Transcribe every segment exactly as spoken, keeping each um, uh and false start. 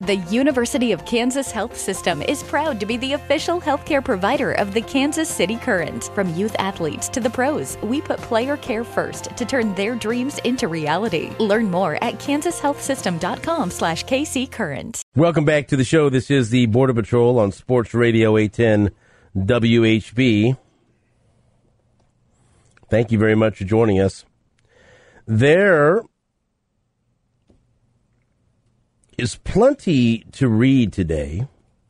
The University of Kansas Health System is proud to be the official healthcare provider of the Kansas City Current. From youth athletes to the pros, we put player care first to turn their dreams into reality. Learn more at kansas health system dot com slash K C Current. Welcome back to the show. This is the Border Patrol on Sports Radio eight ten W H B. Thank you very much for joining us. There is plenty to read today.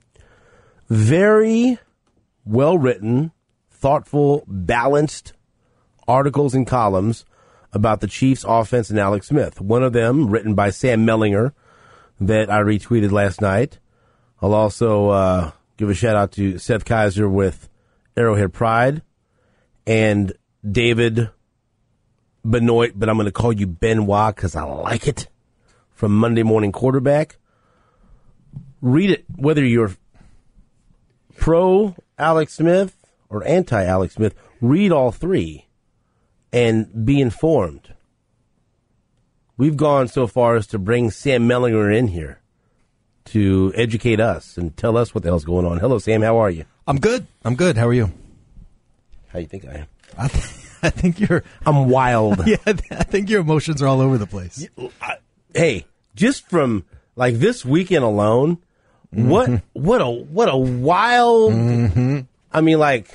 Very well-written, thoughtful, balanced articles and columns about the Chiefs' offense and Alex Smith. One of them written by Sam Mellinger that I retweeted last night. I'll also uh, give a shout-out to Seth Kaiser with Arrowhead Pride and David Benoit, but I'm going to call you Benoit because I like it, from Monday Morning Quarterback. Read it, whether you're pro Alex Smith or anti Alex Smith. Read all three and be informed. We've gone so far as to bring Sam Mellinger in here to educate us and tell us what the hell's going on. Hello, Sam. How are you? I'm good. I'm good. How are you? How you think I am? I, th- I think you're... I'm wild. Yeah, I think your emotions are all over the place. I, hey, just from like this weekend alone, mm-hmm. what what a what a wild. Mm-hmm. I mean, like,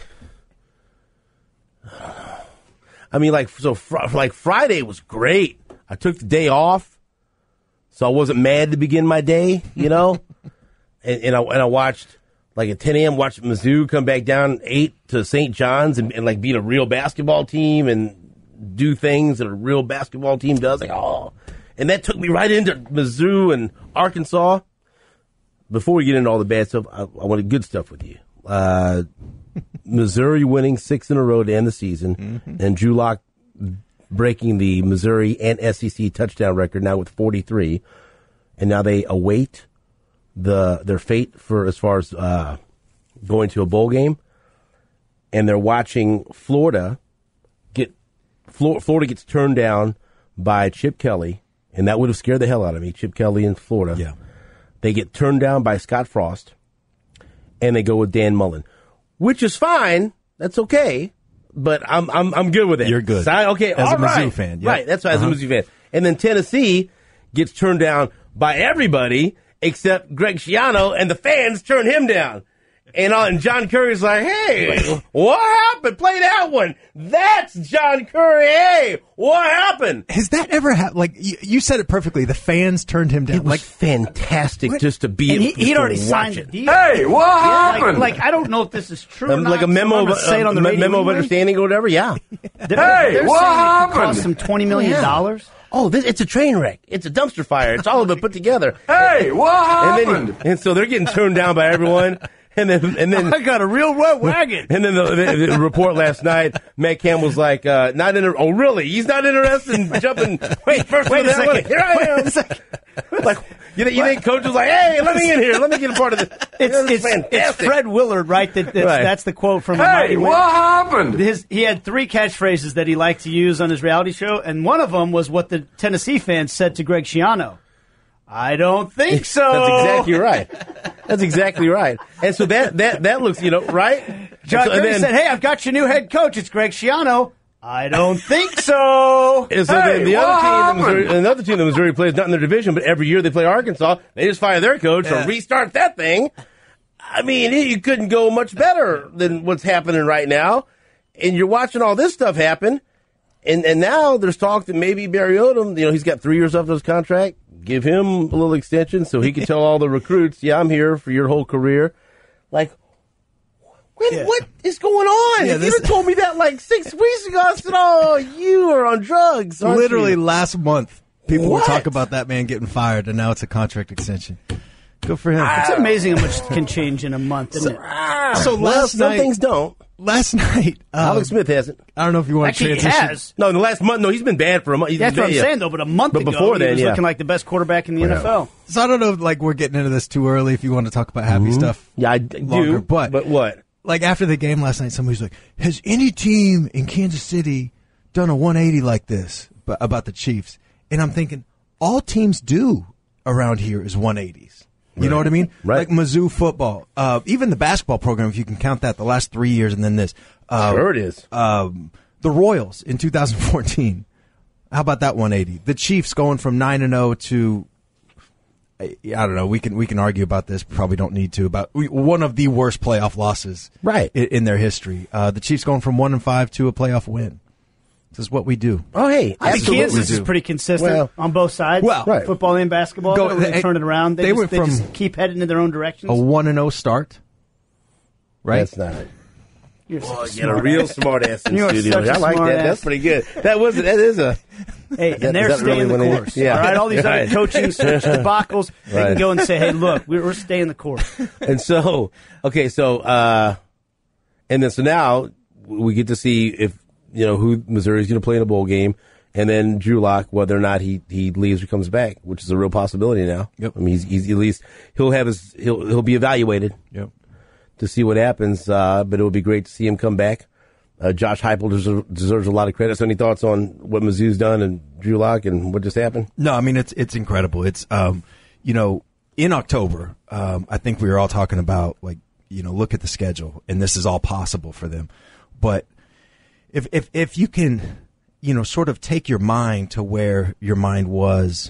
I mean, like, so fr- like Friday was great. I took the day off, so I wasn't mad to begin my day, you know. and, and I and I watched like at ten a.m. watched Mizzou come back down eight to Saint John's and, and like beat a real basketball team and do things that a real basketball team does. Like, oh. And that took me right into Mizzou and Arkansas. Before we get into all the bad stuff, I, I wanted good stuff with you. Uh, Missouri winning six in a row to end the season, mm-hmm. and Drew Lock breaking the Missouri and S E C touchdown record now with forty-three. And now they await the their fate for as far as uh, going to a bowl game. And they're watching Florida get Florida gets turned down by Chip Kelly. And that would have scared the hell out of me, Chip Kelly in Florida. Yeah. They get turned down by Scott Frost, and they go with Dan Mullen, which is fine. That's okay, but I'm I'm I'm good with it. You're good. So I, okay, as all a right. Mizzou fan, yeah. Right? That's why uh-huh. as a Mizzou fan. And then Tennessee gets turned down by everybody except Greg Schiano, and the fans turn him down. And, uh, and John Curry's like, hey, what happened? Play that one. That's John Curry. Hey, what happened? Has that ever happened? Like, you, you said it perfectly. The fans turned him down. It was like fantastic what? just to be and able he, he'd to already watch signed it. the deal. Hey, what Yeah, happened? Like, like, I don't know if this is true or Um, not. like a memo, so I'm of, gonna say it on the a radio memo of anyway. understanding or whatever, yeah. They're, Hey, they're what saying it happened? could cost them twenty million dollars. Oh, this, it's a train wreck. It's a dumpster fire. It's all of it put together. Hey, what and happened? then, and so they're getting turned down by everyone. And then, and then I got a real wet wagon. And then the, the, the report last night, Matt Campbell's like, uh, not inter- oh, really? He's not interested in jumping. Wait, first wait a that second. one. Here I am. Like, you, you think coach was like, hey, let me in here. Let me get a part of this. It's, This is it's, it's fantastic. Fred Willard, right? That, that's, Right. that's the quote from the Hey, Mighty what Win. happened? His, he had three catchphrases that he liked to use on his reality show, and one of them was what the Tennessee fans said to Greg Schiano. I don't think so. That's exactly right. That's exactly right. And so that that that looks, you know, right? John so, Curry then, said, hey, I've got your new head coach. It's Greg Schiano. I don't think so. And so Hey, then the what other team, that happened? Missouri, another team that Missouri plays, not in their division, but every year they play Arkansas. They just fire their coach Yeah. or restart that thing. I mean, you couldn't go much better than what's happening right now. And you're watching all this stuff happen. And and now there's talk that maybe Barry Odom, you know, he's got three years left of his contract. Give him a little extension so he can tell all the recruits, yeah, I'm here for your whole career. Like, when, Yeah. what is going on? Yeah, if this- you'd have told me that like six weeks ago, I said, oh, you are on drugs, aren't literally you? last month, people What? were talking about that man getting fired, and now it's a contract extension. Good for him. It's amazing how much can change in a month, isn't it? Ah, So well, last some night- things don't. Last night, um, Alex Smith hasn't. I don't know if you want Actually, to he transition. has. No, in the last month, no, he's been bad for a month. He's That's been what I'm bad, yeah. saying, though. But a month But ago, before he then, was yeah. looking like the best quarterback in the N F L. So I don't know, if, like, we're getting into this too early. If you want to talk about happy stuff, Yeah, I d- longer, do. but but what? like after the game last night, somebody's like, "Has any team in Kansas City done a one eighty like this b- about the Chiefs?" And I'm thinking, all teams do around here is one eighties. You Right. know what I mean? Right. Like Mizzou football, uh, even the basketball program, if you can count that, the last three years and then this. Uh, Sure it is. Um, the Royals in two thousand fourteen. How about that one eighty? The Chiefs going from nine and zero to, I don't know. We can we can argue about this. Probably don't need to. About one of the worst playoff losses, Right. in, in their history. Uh, the Chiefs going from one and five to a playoff win. This is what we do. Oh, hey, I think absolutely Kansas is do. pretty consistent Well- on both sides. Well, right. Football and basketball. Go- Go, they they- turn it around. They, they just, went they from- just keep heading in their own directions. A one and zero start, right? That's not it. You're such Oh, a you got a smart real ass. smart ass in You are studio. such a I like smart that. ass. That's pretty good. That was that is a. Hey, That- and they're is that staying really the what it course. is? Yeah. All right, all these Right. other coaching search debacles, they Right. can go and say, "Hey, look, we're, we're staying the course." And so, okay, so, uh, and then so now we get to see if, you know, who Missouri's going to play in a bowl game. And then Drew Lock, whether or not he, he leaves or comes back, which is a real possibility now. Yep. I mean, he's, he's at least, he'll have his, he'll, he'll be evaluated Yep. to see what happens. Uh, but it would be great to see him come back. Uh, Josh Heupel deserves, deserves a lot of credit. So any thoughts on what Mizzou's done and Drew Lock and what just happened? No, I mean it's it's incredible. It's um, you know, in October, um, I think we were all talking about like, you know, look at the schedule, and this is all possible for them. But if if if you can, you know, sort of take your mind to where your mind was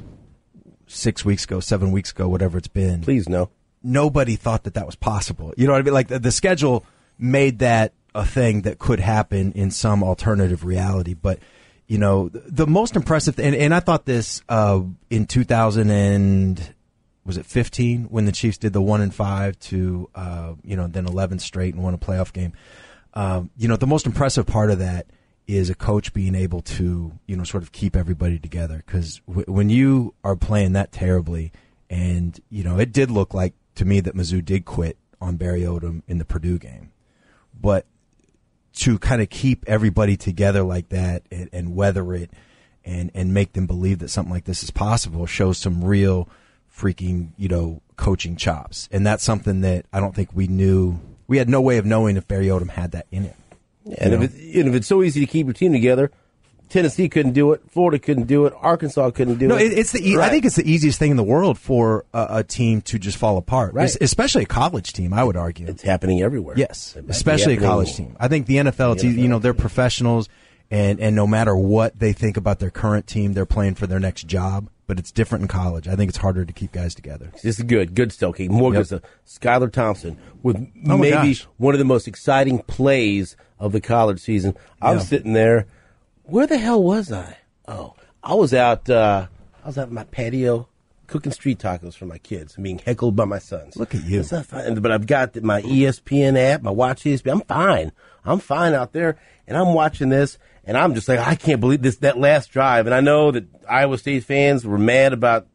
six weeks ago, seven weeks ago, whatever it's been. Please no. Nobody thought that that was possible. You know what I mean? Like the, the schedule made that a thing that could happen in some alternative reality. But, you know, the, the most impressive, and, and I thought this uh, in two thousand and was it fifteen when the Chiefs did the one and five to, uh, you know, then eleven straight and won a playoff game. Um, you know, the most impressive part of that is a coach being able to, you know, sort of keep everybody together. Because w- when you are playing that terribly, and, you know, it did look like to me that Mizzou did quit on Barry Odom in the Purdue game. But to kind of keep everybody together like that and, and weather it and, and make them believe that something like this is possible shows some real freaking, you know, coaching chops. And that's something that I don't think we knew. We had no way of knowing if Barry Odom had that in it. And if, it, and if it's so easy to keep your team together, Tennessee couldn't do it, Florida couldn't do it, Arkansas couldn't do No, it. it, it's the. E- Right. I think it's the easiest thing in the world for a, a team to just fall apart, Right. Es- especially a college team. I would argue. It's happening everywhere. Yes, It might be especially a happening- college team. I think the N F L, it's, The N F L, you know, they're yeah. professionals, and, and no matter what they think about their current team, they're playing for their next job. But it's different in college. I think it's harder to keep guys together. This is good. Good still. Okay, more Yep. good stuff. Skylar Thompson with Oh, my maybe gosh. one of the most exciting plays of the college season. I was Yeah. sitting there. Where the hell was I? Oh, I was out. Uh, I was out on my patio cooking street tacos for my kids and being heckled by my sons. Look at you. It's not fine, but I've got my E S P N app, my Watch E S P N. I'm fine. I'm fine out there, and I'm watching this, and I'm just like, I can't believe this. That last drive, and I know that Iowa State fans were mad about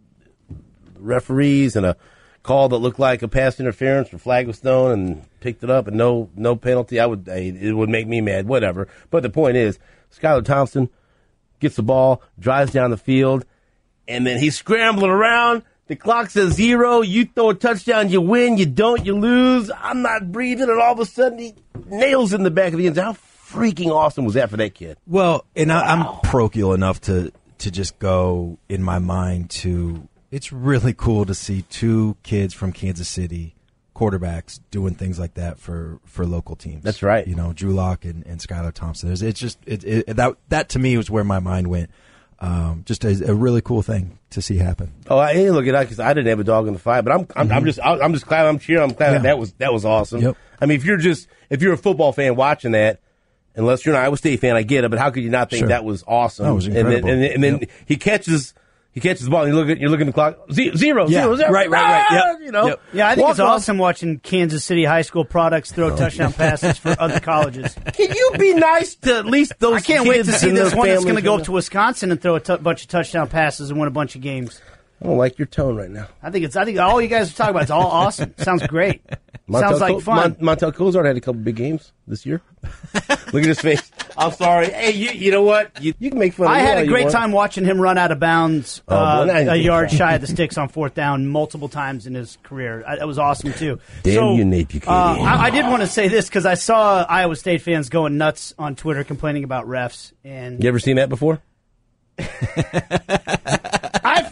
referees and a call that looked like a pass interference or flag was thrown and picked it up and no no penalty. I would it would make me mad. Whatever. But the point is, Skylar Thompson gets the ball, drives down the field, and then he's scrambling around. The clock says zero. You throw a touchdown, you win. You don't, you lose. I'm not breathing, and all of a sudden he nails it in the back of the end zone. How freaking awesome was that for that kid? Well, and I, I'm parochial enough to to just go in my mind to. It's really cool to see two kids from Kansas City, quarterbacks, doing things like that for, for local teams. That's right. You know, Drew Lock and, and Skylar Thompson. It's, it's just it, it, that that to me was where my mind went. Um, just a, a really cool thing to see happen. Oh, I hey, look at that because I didn't have a dog in the fight, but I'm I'm, I'm just I'm just glad I'm cheering. I'm glad Yeah. that was that was awesome. Yep. I mean, if you're just if you're a football fan watching that, unless you're an Iowa State fan, I get it. But how could you not think Sure. that was awesome? That was And then, incredible. and then, and then Yep. he catches he catches the ball. And you look at you're looking at the clock. Ze- Zero, Yeah. zero, zero. Right, right, right. Ah, Yep. You know. Yep. Yeah, I think Walk it's off. awesome watching Kansas City high school products throw touchdown passes for other colleges. Can you be nice to at least those? I can't wait to kids see and this their one that's going to families? go up to Wisconsin and throw a t- bunch of touchdown passes and win a bunch of games. I don't like your tone right now. I think it's. I think all you guys are talking about is all awesome. Sounds great. Sounds like Col- fun. Mon- Montel Cozart had a couple big games this year. Look at his face. I'm sorry. Hey, you, you know what? You, you can make fun of I me had all a you great want. time watching him run out of bounds Oh, uh, well, now you a think yard so. shy of the sticks on fourth down multiple times in his career. I, that was awesome, too. Damn so, you, Nate Buchanan. Uh, I, I did want to say this because I saw Iowa State fans going nuts on Twitter complaining about refs. And You ever seen that before? I feel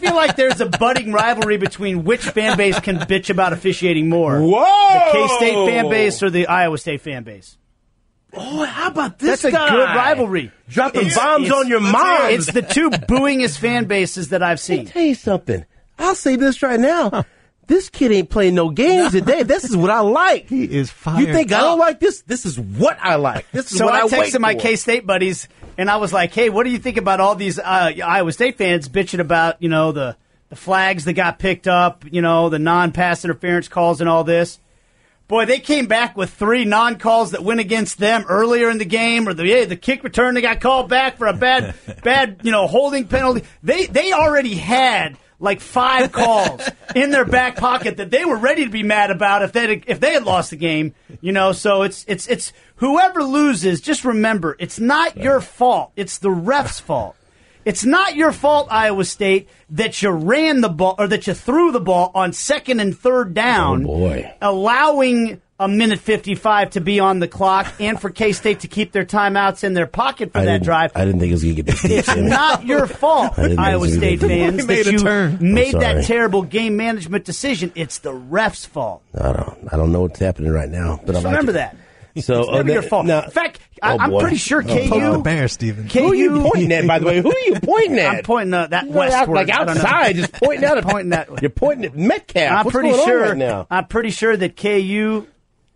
feel like there's a budding rivalry between which fan base can bitch about officiating more. Whoa! The K-State fan base or the Iowa State fan base. Oh, how about this That's guy? a good rivalry. Dropping It's- bombs it's- on your mom. It's the two booingest fan bases that I've Let me seen. tell you something. I'll say this right now. Huh. This kid ain't playing no games today. This is what I like. He is fired You think I up. don't like this? This is what I like. This is So what I I, wait texted my for. K-State buddies, and I was like, hey, what do you think about all these uh, Iowa State fans bitching about, you know, the, the flags that got picked up, you know, the non-pass interference calls and all this? Boy, they came back with three non-calls that went against them earlier in the game, or the yeah, the kick return they got called back for a bad, bad, you know, holding penalty. They they already had like five calls in their back pocket that they were ready to be mad about if they if they had lost the game. You know, so it's it's it's whoever loses. Just remember, it's not your fault. It's the ref's fault. It's not your fault, Iowa State, that you ran the ball or that you threw the ball on second and third down, Oh, boy. allowing a minute fifty-five to be on the clock and for K-State to keep their timeouts in their pocket for I that didn't- drive. I didn't think it was going to get this deep. It's Jimmy. not your fault, I didn't think Iowa it was State gonna be- fans, We made that a you turn. made I'm that sorry. terrible game management decision. It's the ref's fault. I don't. I don't know what's happening right now, but I Just like remember it. that. So It's never uh, your fault. Now, In fact, I, oh, I'm boy. pretty sure Oh, K U. Poke the bear, Stephen. K U who are you pointing at? By the way, who are you pointing at? I'm pointing uh, that You know, out- westward. like I don't know. outside, just pointing out. Pointing that way. You're pointing at Metcalf. I'm What's pretty going sure. on right now? I'm pretty sure that K U,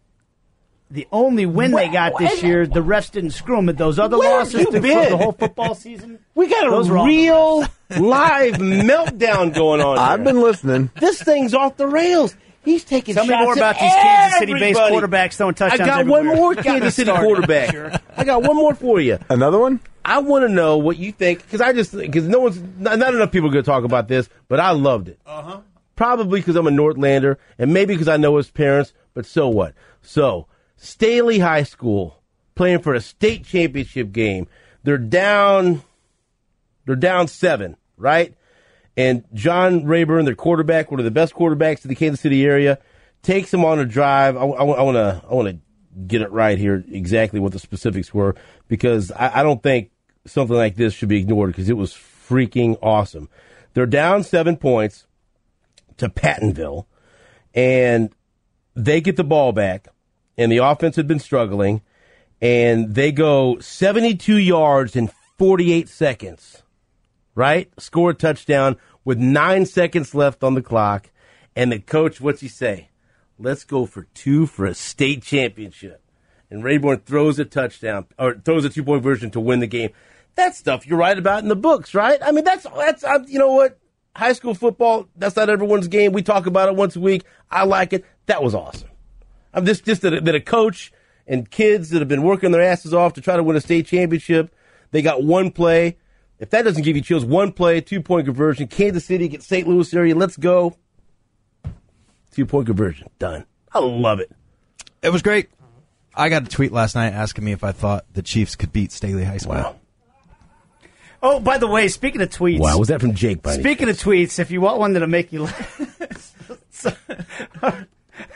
the only win they got this year, the refs didn't screw them. But those other Where have losses you through been? the whole football season, We got Those a were all- real live meltdown going on. I've here. been listening. This thing's off the rails. He's taking Tell me shots more at about these Kansas City-based everybody. quarterbacks throwing touchdowns I got everywhere. one more Got Kansas me City started. quarterback. Sure. I got one more for you. Another one? I want to know what you think because I just because no one's not, not enough people are going to talk about this, but I loved it. Uh huh. Probably because I'm a Northlander, and maybe because I know his parents. But so what? So Staley High School playing for a state championship game. They're down. They're down seven, right? And John Rayburn, their quarterback, one of the best quarterbacks in the Kansas City area, takes them on a drive. I want to I want to get it right here exactly what the specifics were because I, I don't think something like this should be ignored because it was freaking awesome. They're down seven points to Pattonville, and they get the ball back, and the offense had been struggling, and they go seventy-two yards in forty-eight seconds. Right? Score a touchdown with nine seconds left on the clock. And the coach, what's he say? Let's go for two for a state championship. And Rayburn throws a touchdown, or throws a two-point version to win the game. That's stuff you write about in the books, right? I mean, that's, that's uh, you know what? High school football, that's not everyone's game. We talk about it once a week. I like it. That was awesome. I'm just, just that, a, that a coach and kids that have been working their asses off to try to win a state championship, they got one play. If that doesn't give you chills, one play, two-point conversion, Kansas City gets Saint Louis area, let's go. Two-point conversion, done. I love it. It was great. I got a tweet last night asking me if I thought the Chiefs could beat Staley High School. Wow. Oh, by the way, speaking of tweets. Wow, was that from Jake? By any Speaking of tweets, if you want one that'll make you laugh, so, our,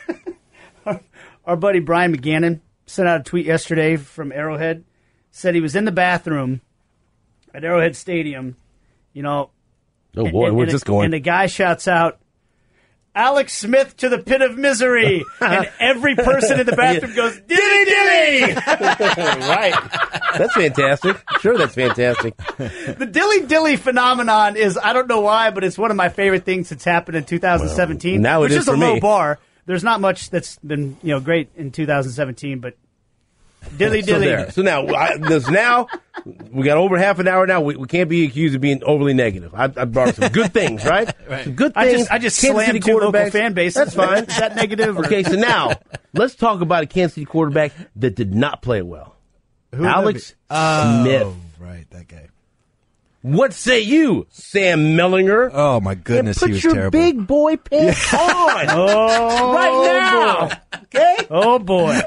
our, our buddy Brian McGannon sent out a tweet yesterday from Arrowhead. Said he was in the bathroom at Arrowhead Stadium, you know. Oh, boy, and, where's and this a, going? And the guy shouts out, Alex Smith to the pit of misery. And every person in the bathroom goes, dilly dilly. Right. That's fantastic. Sure, that's fantastic. The dilly dilly phenomenon is, I don't know why, but it's one of my favorite things that's happened in two thousand seventeen. Well, now it which is is for a low me. bar. There's not much that's been, you know, great in two thousand seventeen, but dilly So, dilly. there. so now, I, this now, we got over half an hour now. We, we can't be accused of being overly negative. I, I brought some good things, right? right. Some good I things. just I just Kansas slammed City two local quarterbacks. fan bases. That's fine. Is that negative? Or? Okay, so now let's talk about a Kansas City quarterback that did not play well. Alex Oh, Smith. right, that guy. What say you, Sam Mellinger? Oh, my goodness, put he was your terrible. big boy pants on Oh, right now. boy. Okay? Oh, boy.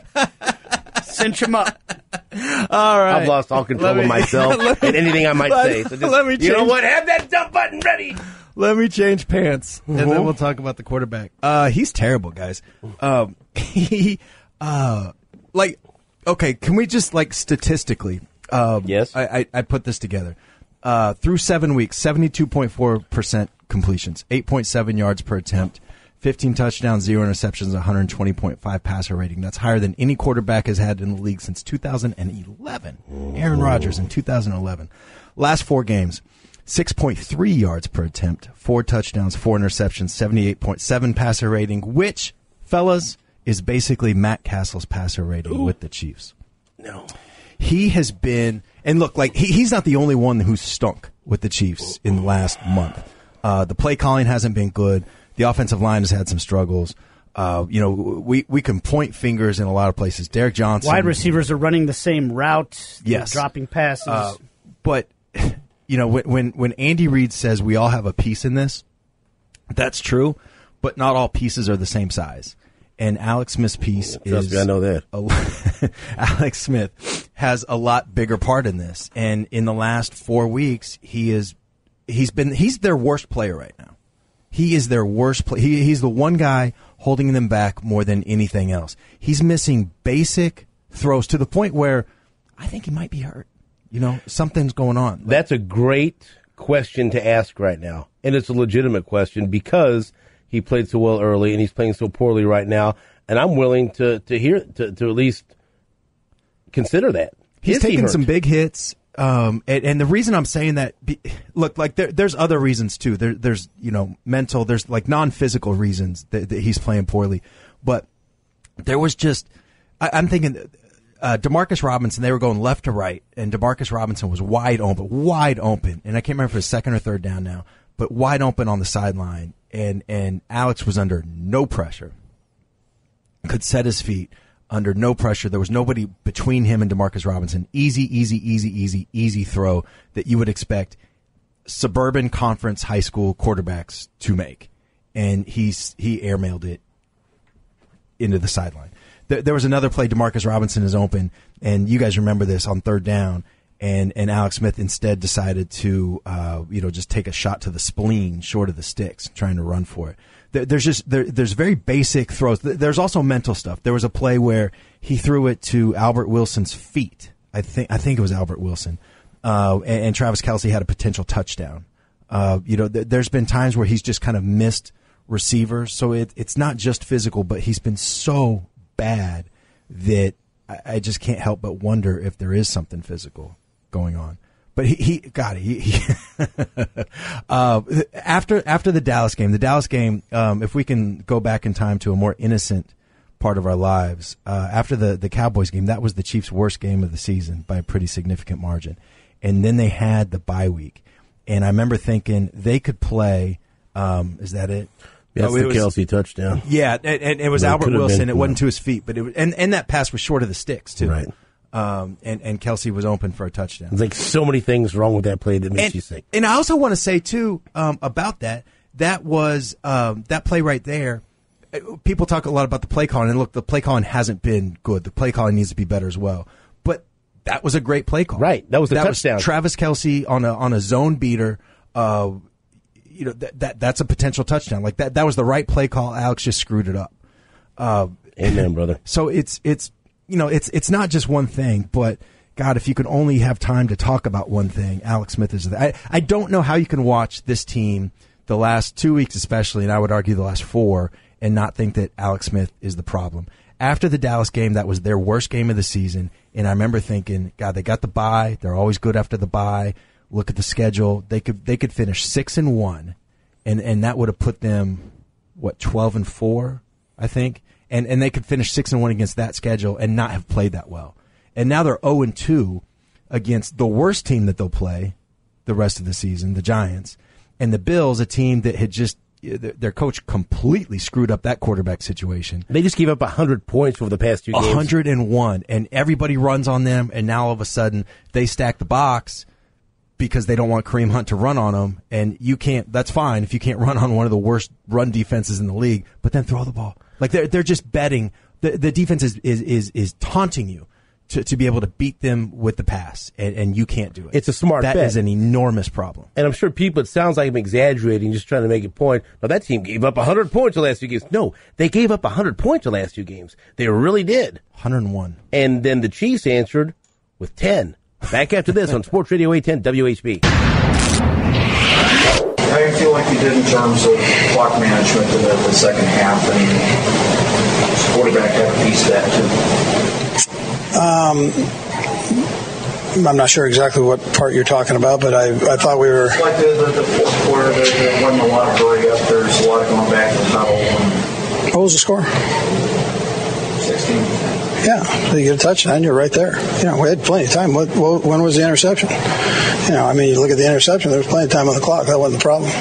Cinch him up. All right. I've lost all control Let of me- myself let and anything I might let- say. So just, let me you know change- what? Have that dump button ready. Let me change pants, and then we'll talk about the quarterback. Uh, he's terrible, guys. Um, he, uh, like, okay, can we just, like, statistically, um, Yes. I, I, I put this together. Uh, through seven weeks, seventy-two point four percent completions, eight point seven yards per attempt, fifteen touchdowns, zero interceptions, one hundred twenty point five passer rating. That's higher than any quarterback has had in the league since two thousand eleven. Aaron Rodgers in two thousand eleven. Last four games, six point three yards per attempt, four touchdowns, four interceptions, seventy-eight point seven passer rating, which, fellas, is basically Matt Castle's passer rating Ooh. with the Chiefs. No. He has been, and look, like he, he's not the only one who's stunk with the Chiefs in the last month. Uh, the play calling hasn't been good. The offensive line has had some struggles. Uh, you know, we, we can point fingers in a lot of places. Derek Johnson. Wide receivers are running the same route. Yes. Dropping passes. Uh, but, you know, when, when, when Andy Reid says we all have a piece in this, that's true, but not all pieces are the same size. And Alex Smith's piece Trust is me, I know that. A, Alex Smith has a lot bigger part in this. And in the last four weeks, he is he's been he's their worst player right now. He is their worst play. He, he's the one guy holding them back more than anything else. He's missing basic throws to the point where I think he might be hurt. You know, something's going on. That's a great question to ask right now. And it's a legitimate question because he played so well early, and he's playing so poorly right now. And I'm willing to to hear to, to at least consider that. He's Is taken he some big hits, um, and, and the reason I'm saying that, be, look, like there, there's other reasons too. There, there's you know mental, there's like non-physical reasons that, that he's playing poorly, but there was just I, I'm thinking. Uh, Demarcus Robinson, they were going left to right, and Demarcus Robinson was wide open, wide open, and I can't remember if it was second or third down now, but wide open on the sideline. And and Alex was under no pressure, could set his feet under no pressure. There was nobody between him and DeMarcus Robinson. Easy, easy, easy, easy, easy throw that you would expect suburban conference high school quarterbacks to make. And he's he airmailed it into the sideline. There, there was another play, DeMarcus Robinson is open, and you guys remember this on third down. And and Alex Smith instead decided to, uh, you know, just take a shot to the spleen, short of the sticks, trying to run for it. There, there's just there, there's very basic throws. There's also mental stuff. There was a play where he threw it to Albert Wilson's feet. I think I think it was Albert Wilson, uh, and, and Travis Kelce had a potential touchdown. Uh, you know, th- there's been times where he's just kind of missed receivers. So it, it's not just physical, but he's been so bad that I, I just can't help but wonder if there is something physical going on. But he, he got it. He, he uh, after after the Dallas game, the Dallas game. Um, if we can go back in time to a more innocent part of our lives, uh, after the the Cowboys game, that was the Chiefs' worst game of the season by a pretty significant margin. And then they had the bye week, and I remember thinking they could play. Um, is that it? That's oh, the it was, Kelce touchdown. Yeah, and, and it was well, Albert it Wilson. been, it yeah. wasn't to his feet, but it was, and and that pass was short of the sticks too. Right. Um, and, and Kelce was open for a touchdown. There's like so many things wrong with that play that makes and, you sick. And I also want to say too um, about that. That was um, that play right there. People talk a lot about the play calling, and look, the play calling hasn't been good. The play calling needs to be better as well. But that was a great play call. Right, that was the that touchdown. Was Travis Kelce on a on a zone beater. Uh, you know that, that that's a potential touchdown. Like that that was the right play call. Alex just screwed it up. Uh, Amen, brother. So it's it's. You know, it's it's not just one thing, but God, if you could only have time to talk about one thing, Alex Smith is that. I, I don't know how you can watch this team the last two weeks especially, and I would argue the last four, and not think that Alex Smith is the problem. After the Dallas game, that was their worst game of the season, and I remember thinking, God, they got the bye. They're always good after the bye. Look at the schedule. They could they could finish six and one, and, and that would have put them, what, twelve and four, I think? And and they could finish six and one against that schedule and not have played that well. And now they're zero and two against the worst team that they'll play the rest of the season, the Giants, and the Bills, a team that had just their coach completely screwed up that quarterback situation. They just gave up one hundred points over the past two games. one hundred one, and everybody runs on them, and now all of a sudden they stack the box because they don't want Kareem Hunt to run on them, and you can't. That's fine if you can't run on one of the worst run defenses in the league, but then throw the ball. Like they're they're just betting. The the defense is is is, is taunting you to, to be able to beat them with the pass, and, and you can't do it. It's a smart That bet. is an enormous problem. And I'm sure people, it sounds like I'm exaggerating, just trying to make a point. No, that team gave up one hundred points the last few games. No, they gave up one hundred points the last two games. They really did. one hundred one. And then the Chiefs answered with ten. Back after this on Sports Radio eight ten W H B. how do you feel like you did in terms of clock management in the, the second half, and the quarterback had a piece of that too? Um, I'm not sure exactly what part you're talking about, but I, I thought we were... Like the, the, the fourth quarter, there, there wasn't a lot of hurry up. There's a lot of going back to the huddle. And what was the score? sixteen. Yeah, so you get a touchdown, you're right there. You know, we had plenty of time. What, what, when was the interception? You know, I mean, you look at the interception, there was plenty of time on the clock. That wasn't the problem.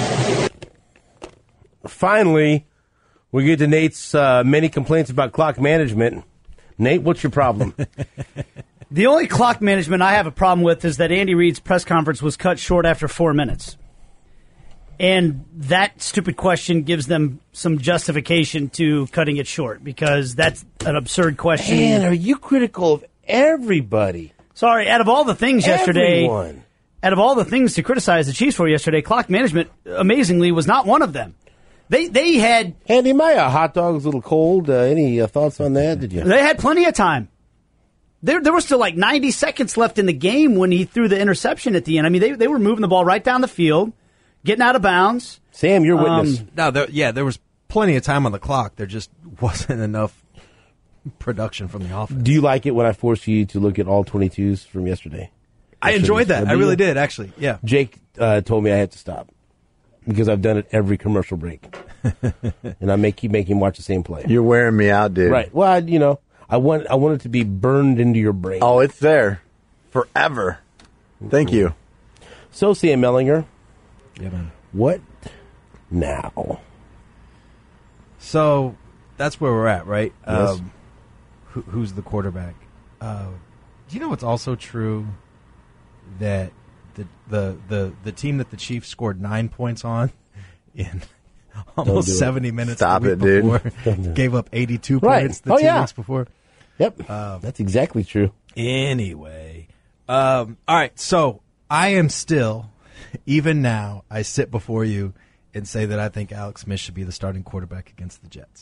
Finally, we get to Nate's uh, many complaints about clock management. Nate, what's your problem? The only clock management I have a problem with is that Andy Reid's press conference was cut short after four minutes. And that stupid question gives them some justification to cutting it short, because that's an absurd question. Man, are you critical of everybody? Sorry, out of all the things yesterday, Everyone. out of all the things to criticize the Chiefs for yesterday, clock management, amazingly, was not one of them. They they had... Andy, my uh, hot dog's a little cold. Uh, any uh, thoughts on that? Did you? They had plenty of time. There, there was still like ninety seconds left in the game when he threw the interception at the end. I mean, they they were moving the ball right down the field, getting out of bounds. Sam, your witness. Um, No, there, yeah, there was plenty of time on the clock. There just wasn't enough production from the offense. Do you like it when I force you to look at all twenty-twos from yesterday? I enjoyed that. I really did, actually. Yeah. Jake uh, told me I had to stop because I've done it every commercial break, and I make keep making him watch the same play. You're wearing me out, dude. Right. Well, I, you know, I want I want it to be burned into your brain. Oh, it's there forever. Thank you. So, Sam Mellinger, Yeah, man. what now? So that's where we're at, right? Yes. Um, who, who's the quarterback? Uh, do you know what's also true? That the, the the the team that the Chiefs scored nine points on in almost do it. seventy minutes Stop the it, week dude. before, gave up eighty-two Right. points the Oh, two yeah. weeks before. Yep, Um, that's exactly true. Anyway, um, all right. So I am still, even now, I sit before you and say that I think Alex Smith should be the starting quarterback against the Jets.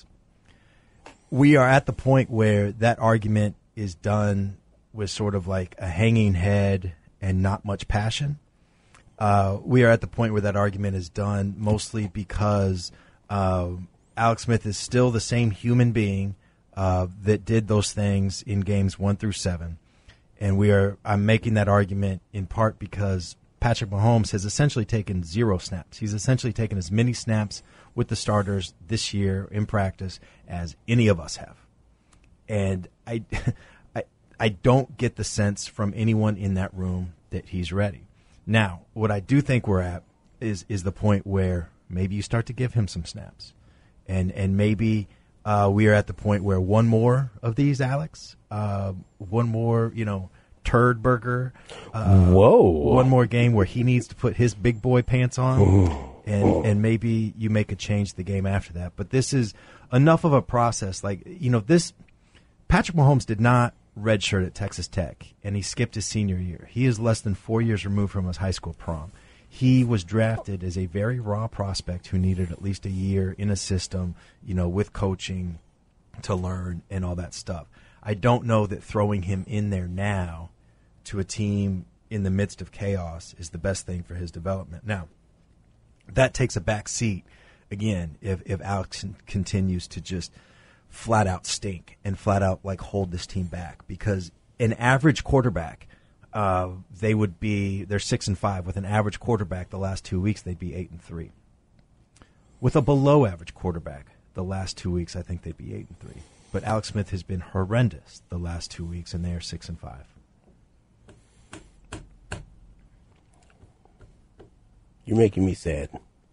We are at the point where that argument is done with sort of like a hanging head and not much passion. Uh, we are at the point where that argument is done mostly because uh, Alex Smith is still the same human being uh, that did those things in games one through seven. And we are. I'm making that argument in part because Patrick Mahomes has essentially taken zero snaps. He's essentially taken as many snaps with the starters this year in practice as any of us have. And I, I, I don't get the sense from anyone in that room that he's ready. Now, what I do think we're at is is the point where maybe you start to give him some snaps, and and maybe uh, we are at the point where one more of these, Alex, uh, one more, you know, turd burger, uh, Whoa, one more game where he needs to put his big boy pants on, and and maybe you make a change the game after that. But this is enough of a process. Like, you know, this Patrick Mahomes did not redshirt at Texas Tech, and he skipped his senior year. He is less than four years removed from his high school prom. He was drafted as a very raw prospect who needed at least a year in a system, you know, with coaching to learn and all that stuff. I don't know that throwing him in there now to a team in the midst of chaos is the best thing for his development. Now, that takes a back seat, again, if, if Alex continues to just flat out stink and flat out like hold this team back, because an average quarterback, uh, they would be they're six and five with an average quarterback. The last two weeks they'd be eight and three. With a below average quarterback, the last two weeks I think they'd be eight and three. But Alex Smith has been horrendous the last two weeks, and they are six and five. You're making me sad.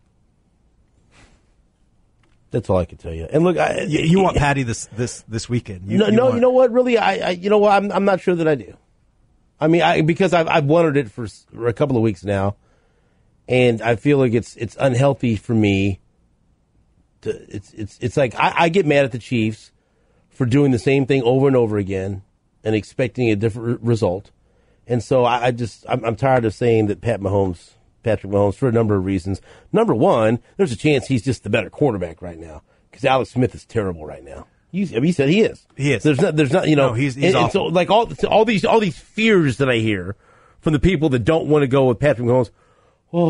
That's all I can tell you. And look, I, You, you want Patty this this this weekend? You, no, you no. want- You know what? Really, I, I you know what? I'm, I'm not sure that I do. I mean, I because I've, I've wondered it for, s- for a couple of weeks now, and I feel like it's it's unhealthy for me. To it's it's it's like I, I get mad at the Chiefs for doing the same thing over and over again and expecting a different re- result, and so I, I just I'm, I'm tired of saying that Pat Mahomes. Patrick Mahomes for a number of reasons. Number one, there's a chance he's just the better quarterback right now because Alex Smith is terrible right now. You, I mean, he said he is. He is. There's not. There's not. You know. No, he's- he's and, and awful. so like all all these all these fears that I hear from the people that don't want to go with Patrick Mahomes. Well,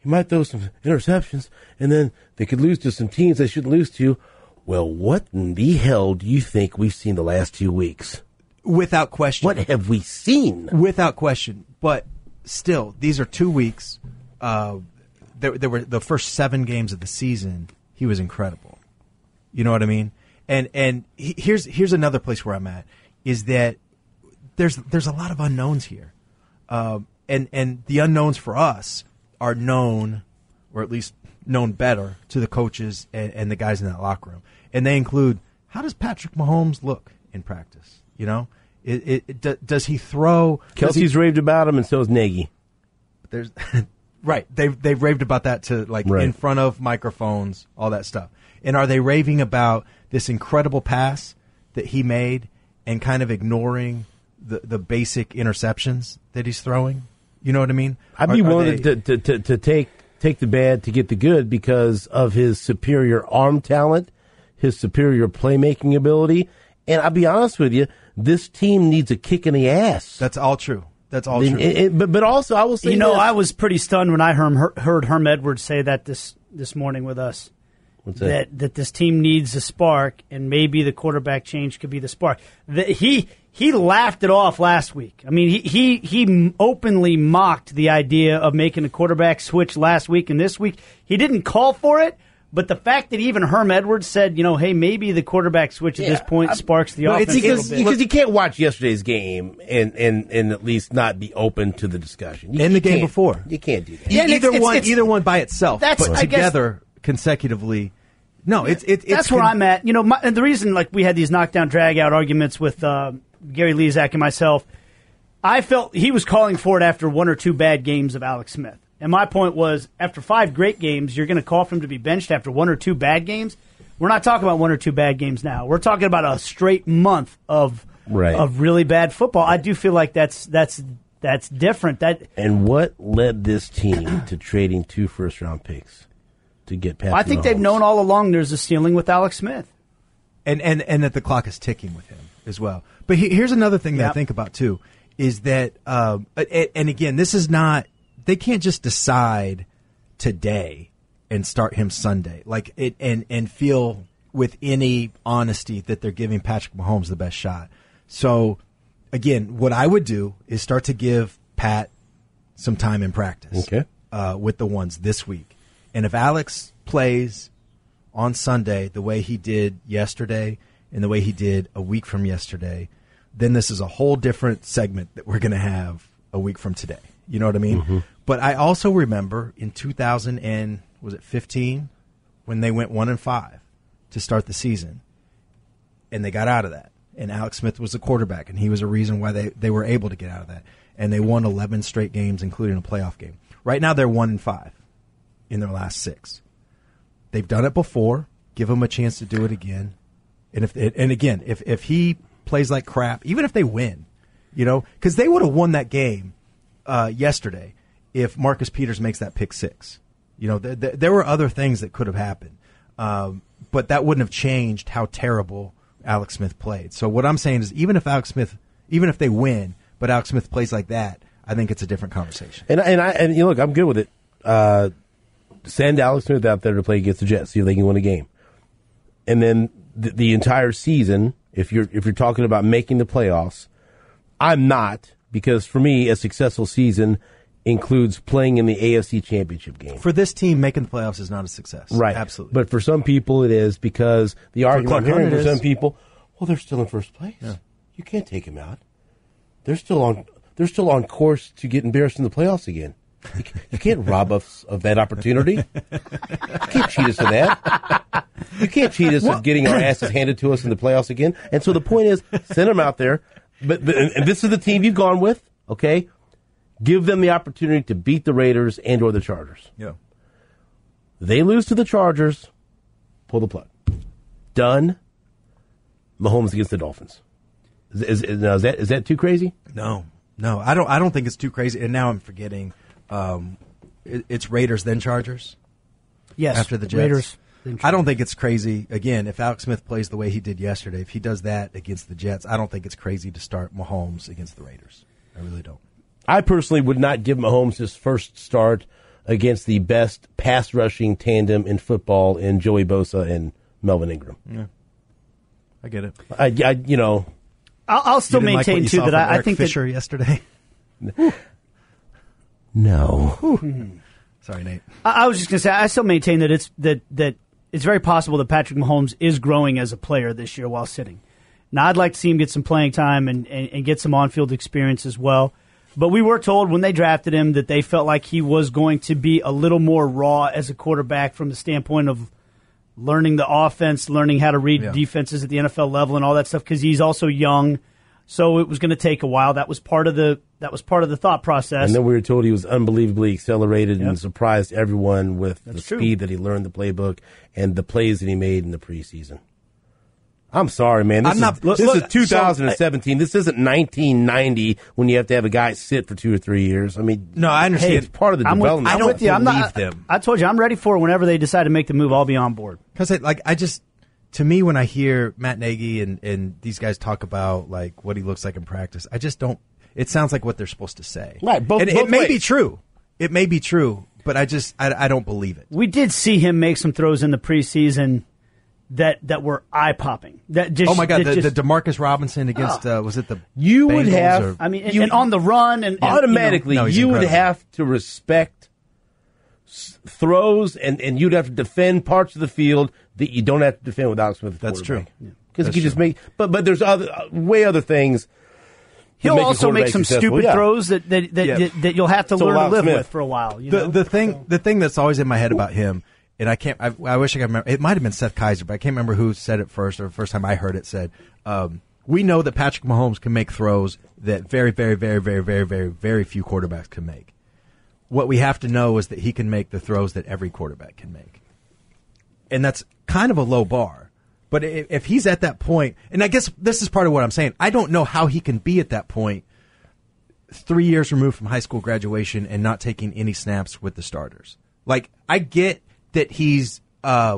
he might throw some interceptions, and then they could lose to some teams they shouldn't lose to. Well, what in the hell do you think we've seen the last two weeks? Without question. What have we seen? Without question. But still, these are two weeks. Uh, there, there were the first seven games of the season. He was incredible. You know what I mean? And and he, here's here's another place where I'm at is that there's there's a lot of unknowns here, uh, and and the unknowns for us are known, or at least known better to the coaches and, and the guys in that locker room, and they include how does Patrick Mahomes look in practice? You know, it, it, it d- does he throw? Kelsey's he, raved about him, and so is Nagy. There's right. They've they've raved about that to like right. in front of microphones, all that stuff. And are they raving about this incredible pass that he made and kind of ignoring the, the basic interceptions that he's throwing? You know what I mean? I'd be are, willing are they, to, to, to, to take take the bad to get the good because of his superior arm talent, his superior playmaking ability. And I'll be honest with you, this team needs a kick in the ass. That's all true. That's all and, true. It, it, but, but also, I will say You know, this. I was pretty stunned when I heard, heard Herm Edwards say that this, this morning with us. What's that? That, that this team needs a spark, and maybe the quarterback change could be the spark. The, he he laughed it off last week. I mean, he, he he openly mocked the idea of making a quarterback switch last week and this week. He didn't call for it, but the fact that even Herm Edwards said, you know, hey, maybe the quarterback switch at Yeah, this point I, sparks the no, offense it's because, a little bit. because you can't watch yesterday's game and, and, and at least not be open to the discussion. You, and you the game can't. before. You can't do that. Yeah, and either it's- one, it's- either one by itself, That's- but I guess- together consecutively. No, it's it, it's That's where con- I'm at. You know, my, and the reason like we had these knockdown drag out arguments with uh, Gary Lezak and myself, I felt he was calling for it after one or two bad games of Alex Smith. And my point was, after five great games, you're going to call for him to be benched after one or two bad games. We're not talking about one or two bad games now. We're talking about a straight month of Right. of really bad football. I do feel like that's that's that's different. That And what led this team to trading two first round picks to get Patrick I think Mahomes? they've known all along there's a ceiling with Alex Smith. and and and that the clock is ticking with him as well. But he, here's another thing that I Yep. think about too is that, um, and, and again, this is not they can't just decide today and start him Sunday like it and and feel with any honesty that they're giving Patrick Mahomes the best shot. So again, what I would do is start to give Pat some time in practice, Okay. uh, with the ones this week. And if Alex plays on Sunday the way he did yesterday and the way he did a week from yesterday, then this is a whole different segment that we're going to have a week from today. You know what I mean? Mm-hmm. But I also remember in two thousand and was it fifteen when they went one and five to start the season, and they got out of that. And Alex Smith was the quarterback, and he was a reason why they, they were able to get out of that. And they won eleven straight games, including a playoff game. Right now, they're one and five in their last six. They've done it before. Give him a chance to do it again. And if and again, if if he plays like crap, even if they win, you know, because they would have won that game uh, yesterday if Marcus Peters makes that pick six. You know, th- th- there were other things that could have happened, um, but that wouldn't have changed how terrible Alex Smith played. So what I'm saying is, even if Alex Smith, even if they win, but Alex Smith plays like that, I think it's a different conversation. And and I and you know, look, I'm good with it. Uh, send Alex Smith out there to play against the Jets, see if they can win a game. And then the, the entire season, if you're if you're talking about making the playoffs, I'm not, because for me, a successful season includes playing in the A F C Championship game. For this team, making the playoffs is not a success. Right. Absolutely. But for some people it is, because the argument Clark I'm hearing Hunt it for some is. people, well, they're still in first place. Yeah. You can't take them out. They're still on they're still on course to get embarrassed in the playoffs again. You, c- you can't rob us of that opportunity. You can't cheat us of that. You can't cheat us of getting our asses handed to us in the playoffs again. And so the point is, send them out there. But, but and and this is the team you've gone with, okay? Give them the opportunity to beat the Raiders and or the Chargers. Yeah. They lose to the Chargers, pull the plug. Done. Mahomes against the Dolphins. Is, is, is, now, is that is that too crazy? No, no, I don't. I don't think it's too crazy. And now I'm forgetting. Um, it, it's Raiders then Chargers. Yes, After the Jets. Raiders. I don't think it's crazy. Again, if Alex Smith plays the way he did yesterday, if he does that against the Jets, I don't think it's crazy to start Mahomes against the Raiders. I really don't. I personally would not give Mahomes his first start against the best pass rushing tandem in football in Joey Bosa and Melvin Ingram. Yeah, I get it. I, I you know, I'll, I'll still you didn't maintain like what you too saw that from I, I Eric think Fisher that, yesterday. no. Sorry, Nate. I, I was just going to say I still maintain that it's that that it's very possible that Patrick Mahomes is growing as a player this year while sitting. Now, I'd like to see him get some playing time and, and, and get some on-field experience as well. But we were told when they drafted him that they felt like he was going to be a little more raw as a quarterback from the standpoint of learning the offense, learning how to read Yeah. defenses at the N F L level and all that stuff because he's also young. So it was going to take a while. That was part of the that was part of the thought process. And then we were told he was unbelievably accelerated Yep. and surprised everyone with That's the true. speed that he learned the playbook and the plays that he made in the preseason. I'm sorry, man. This I'm is, not- look- this look, is two thousand seventeen. so, this isn't nineteen ninety when you have to have a guy sit for two or three years. I mean, No, I understand. hey, it's part of the I'm with, development. I'm I don't with you. I'm not. believe them. I told you I'm ready for it whenever they decide to make the move. I'll be on board. Because like I just, to me, when I hear Matt Nagy and, and these guys talk about like what he looks like in practice, I just don't. It sounds like what they're supposed to say. Right, both- and both it may be ways. true. It may be true, but I just I, I don't believe it. We did see him make some throws in the preseason that that were eye popping. That just Oh my God, that the, just- the Demarcus Robinson against uh, was it the You would Bengals have- or- I mean, and, you- and on the run and, and automatically No, he's you would incredible. have to respect s- throws and, and you'd have to defend parts of the field that you don't have to defend with Alex Smith. That's true. Because That's you just true. make, but but there's other uh, way other things. that he'll make a also make quarterback some successful. stupid Yeah. throws that that, that, Yeah. that that you'll have to So learn to Alex live Smith. with for a while. You the know? the thing the thing that's always in my head about him, and I can't. I, I wish I could remember. It might have been Seth Kaiser, but I can't remember who said it first, or the first time I heard it said. Um, we know that Patrick Mahomes can make throws that very, very, very, very, very, very, very few quarterbacks can make. What we have to know is that he can make the throws that every quarterback can make, and that's kind of a low bar. But if, if he's at that point, and I guess this is part of what I'm saying, I don't know how he can be at that point three years removed from high school graduation and not taking any snaps with the starters. Like, I get that he's uh,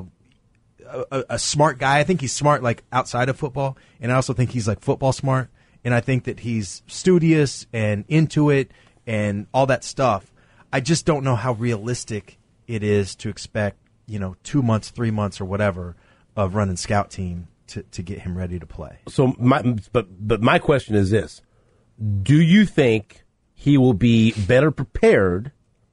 a, a smart guy. I think he's smart, like, outside of football. And I also think he's, like, football smart. And I think that he's studious and into it and all that stuff. I just don't know how realistic it is to expect, you know, two months, three months or whatever of running scout team to, to get him ready to play. So my but but my question is this: do you think he will be better prepared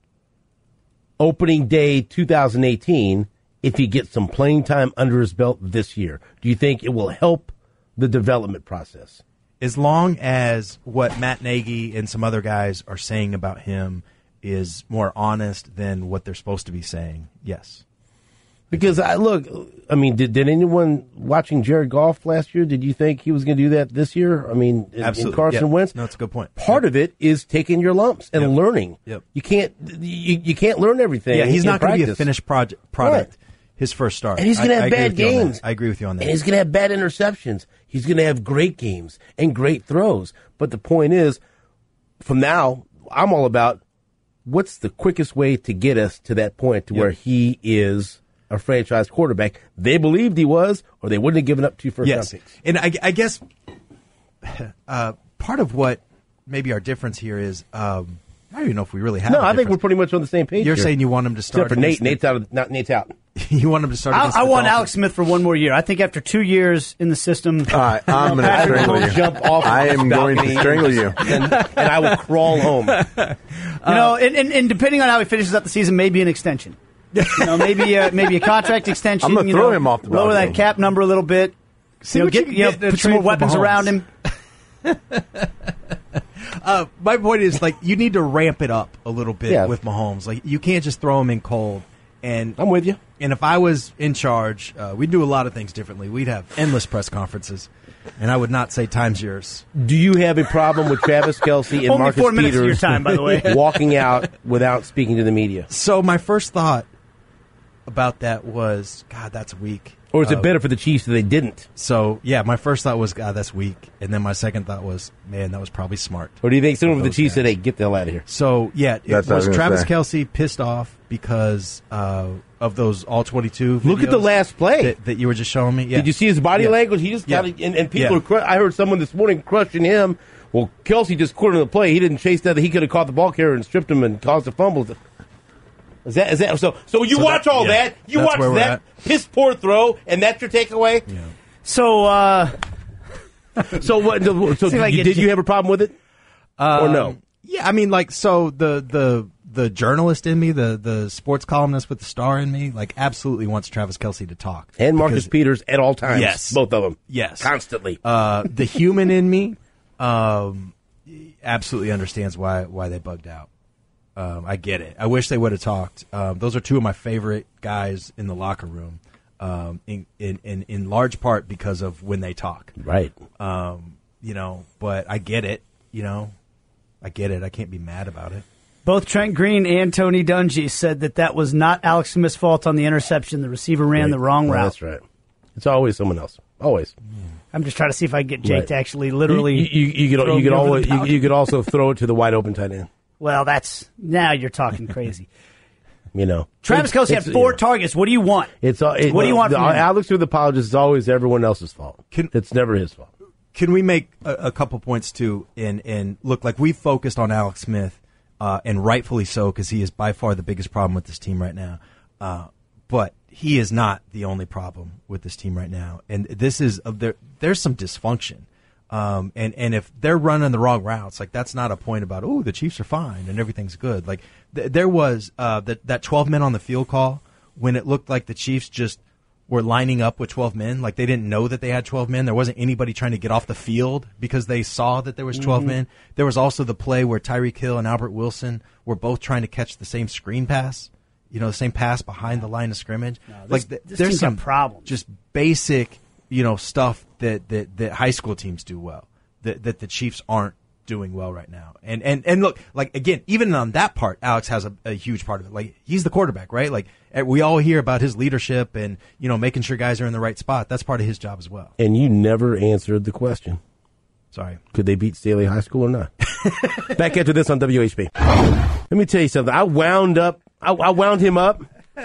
opening day two thousand eighteen if he gets some playing time under his belt this year? Do you think it will help the development process? As long as what Matt Nagy and some other guys are saying about him is more honest than what they're supposed to be saying, yes. Because I look, I mean, did, did anyone watching Jared Goff last year? Did you think he was going to do that this year? I mean, in- in Absolutely. Carson Yeah. Wentz. No, that's a good point. Part Yep. of it is taking your lumps and Yep. learning. Yep. You can't you, you can't learn everything. Yeah, he's in not going to be a practice. finished project, product Right. his first start. And he's going to I- have I agree bad with you on that. games. I agree with you on that. And he's going to have bad interceptions. He's going to have great games and great throws. But the point is, from now, I'm all about what's the quickest way to get us to that point to Yep. where he is a franchise quarterback. They believed he was, or they wouldn't have given up two first round Yes, picks. and I, I guess uh, part of what maybe our difference here is um, I don't even know if we really have. No, a I think we're difference. pretty much on the same page. You're here. saying you want him to start Except for Nate. against the- Nate's out. Of, not, Nate's out. you want him to start. I, against I the want Dolphins? Alex Smith for one more year. I think after two years in the system, All right, I'm going to Patrick strangle will you. jump off. I of am the going to balcony strangle you. and, and I will crawl home. you know, and, and, and depending on how he finishes up the season, maybe an extension. You know, maybe a, maybe a contract extension. I'm gonna you throw know, him off the lower balcony. that cap number a little bit. See you know, what you get, can you know, get in a put some more trade for weapons Mahomes. around him. Uh, my point is, like, you need to ramp it up a little bit Yeah. with Mahomes. Like, you can't just throw him in cold. And I'm with you. And if I was in charge, uh, we'd do a lot of things differently. We'd have endless press conferences, and I would not say time's yours. Do you have a problem with Travis Kelce and Only Marcus four minutes Peters of your time, by the way. walking out without speaking to the media? So my first thought about that was, God, that's weak. Or is Uh, it better for the Chiefs that they didn't? So yeah, my first thought was, God, that's weak, and then my second thought was, man, that was probably smart. Or do you think someone with the Those Chiefs said, guys. hey, get the hell out of here? So yeah, it That's what I was was gonna Travis say. Kelce pissed off because uh, of those all twenty-two. Look at the videos last play. that, that you were just showing me. Yeah. Did you see his body Yeah. language? He just Yeah. got and, and people Yeah. are. Cru- I heard someone this morning crushing him. Well, Kelsey just quartered the play. He didn't chase that. He could have caught the ball carrier and stripped him and caused a fumble. Is that is that so? So you So watch that- all yeah, that, you that's watch where we're that at. piss poor throw, and that's your takeaway. Yeah. So, uh, So what? So See if I you, get did you- you have a problem with it, or no? Um, Yeah, I mean, like, so the the the journalist in me, the the sports columnist with the star in me, like, absolutely wants Travis Kelce to talk. And Marcus Because- Peters at all times. Yes. Both of them. Yes. Constantly. Uh, the human in me, um, absolutely understands why why they bugged out. Um, I get it. I wish they would have talked. Um, those are two of my favorite guys in the locker room, um, in, in in in large part because of when they talk. Right. Um, you know, but I get it. You know, I get it. I can't be mad about it. both Trent Green and Tony Dungy said that that was not Alex Smith's fault on the interception. The receiver ran Right. the wrong Oh, route. That's right. It's always someone else. Always. I'm just trying to see if I can get Jake Right. to actually literally. You, you, you, could, throw you, me could over always, the you, top. you could also throw it to the wide open tight end. Well, that's now you're talking crazy. You know, Travis It's- Kelce had it's- four yeah. targets. What do you want? It's uh, it, What do you want The, from him? Alex with apologists is always everyone else's fault. Can- it's never his fault. Can we make a, a couple points too? And and look, like we've focused on Alex Smith, uh, and rightfully so, because he is by far the biggest problem with this team right now. Uh, but he is not the only problem with this team right now. And this is uh, there. There's some dysfunction. Um, and, and if they're running the wrong routes, like that's not a point about, oh, the Chiefs are fine and everything's good. Like th- there was uh, that that twelve men on the field call when it looked like the Chiefs just were lining up with twelve men. Like they didn't know that they had twelve men. There wasn't anybody trying to get off the field because they saw that there was twelve Mm-hmm. men. There was also the play where Tyreek Hill and Albert Wilson were both trying to catch the same screen pass. You know, the same pass behind the line of scrimmage. this- like th- this there's team's got some problems. just basic, you know, stuff that, that, that high school teams do well that, that the Chiefs aren't doing well right now. And and and look, like again, even on that part, Alex has a, a huge part of it. Like he's the quarterback, right? Like eh, we all hear about his leadership and you know making sure guys are in the right spot. That's part of his job as well. And you never answered the question. Sorry. Could they beat Staley High School or not? Back after this on W H B. Let me tell you something. I wound up. I, I wound him up,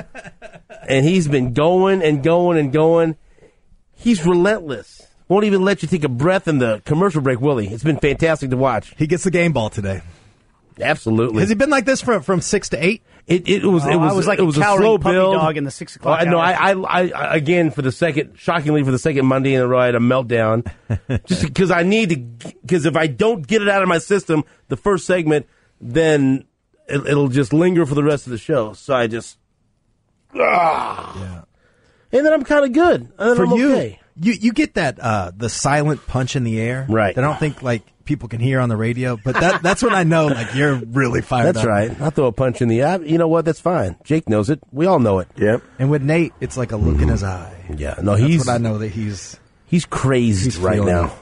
and he's been going and going and going. He's relentless. Won't even let you take a breath in the commercial break, will he? It's been fantastic to watch. He gets the game ball today. Absolutely. Has he been like this from from six to eight? It, it was Oh, it was I was like it a was a cowering slow puppy build. dog in the six o'clock Oh, I- no, hour. I, I, I again for the second, shockingly for the second Monday in a row, I had a meltdown, just because I need to. Because if I don't get it out of my system, the first segment, then it, it'll just linger for the rest of the show. So I just, ah, Yeah. and then I'm kind of good. And then For I'm you, okay. you you get that uh, the silent punch in the air, Right. That I don't think like people can hear on the radio, but that that's when I know like you're really fired That's up. right. I throw a punch in the eye. You know what? That's fine. Jake knows it. We all know it. Yep. And with Nate, it's like a look in his eye. Yeah. No, That's he's what I know that he's. he's crazed He's right feeling now it.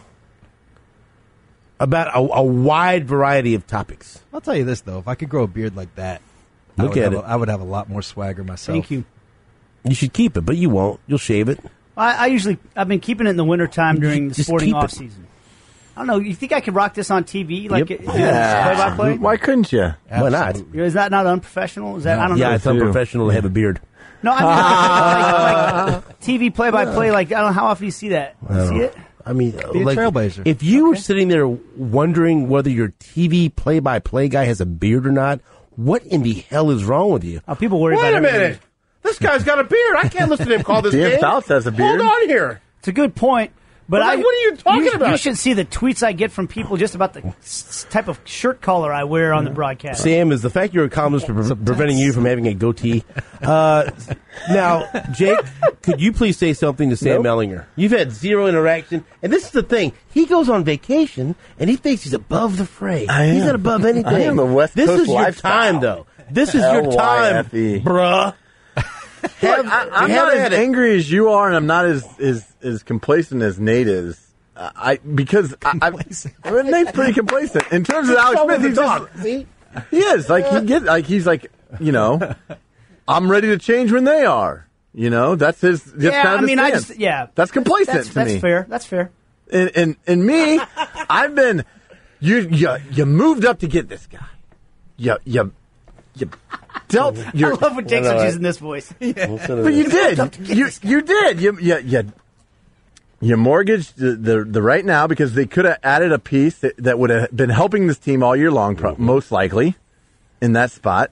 about a, a wide variety of topics. I'll tell you this though, if I could grow a beard like that, I Look would at have it. A, I would have a lot more swagger myself. Thank you. You should keep it, but you won't. You'll shave it. I, I usually I've been keeping it in the wintertime during the Just sporting keep it. off season. I don't know. You think I could rock this on T V? Like Yep. it, play by play? Why couldn't you? Why not? Is that not unprofessional? Is that I don't Yeah, know. it's unprofessional to have a beard. No, I mean like, like T V play by play. Like I don't know how often you see that. You see it? I mean, Be a like, trailblazer. if you were sitting there wondering whether your T V play-by-play guy has a beard or not, what in the hell is wrong with you? Oh, people worry Wait about a everything. minute. This guy's got a beard. I can't listen to him call this Dan game. Fouts has a beard. Hold on here. It's a good point. But Well, I, like, what are you talking you, about? You should see the tweets I get from people just about the s- type of shirt collar I wear on the broadcast. Sam, is the fact you're a columnist pre- preventing you from having a goatee? Uh, now, Jake, could you please say something to Sam Nope. Ellinger? You've had zero interaction, and this is the thing. He goes on vacation, and he thinks he's above the fray. I He's am. not above anything. I am the West this Coast is your lifestyle. time, though. This is your time, L Y F E. bruh. Have, I, I'm have not at as it. angry as you are, and I'm not as as, as complacent as Nate is. Uh, I because I, I, I mean, Nate's pretty complacent in terms of Alex Smith. He's just, See? he is like he gets like he's like you know, I'm ready to change when they are. You know, that's his. That's yeah, kind of I mean, his I stance. just yeah. That's complacent That's, to that's me. fair. That's fair. And, and and me, I've been you you you moved up to get this guy. You you you dealt. I Your, love when Jake Well, starts all using this voice. Listen to But you this. did. You you did. You you you, you mortgaged the, the the right now because they could have added a piece that, that would have been helping this team all year long, pro- most likely, in that spot.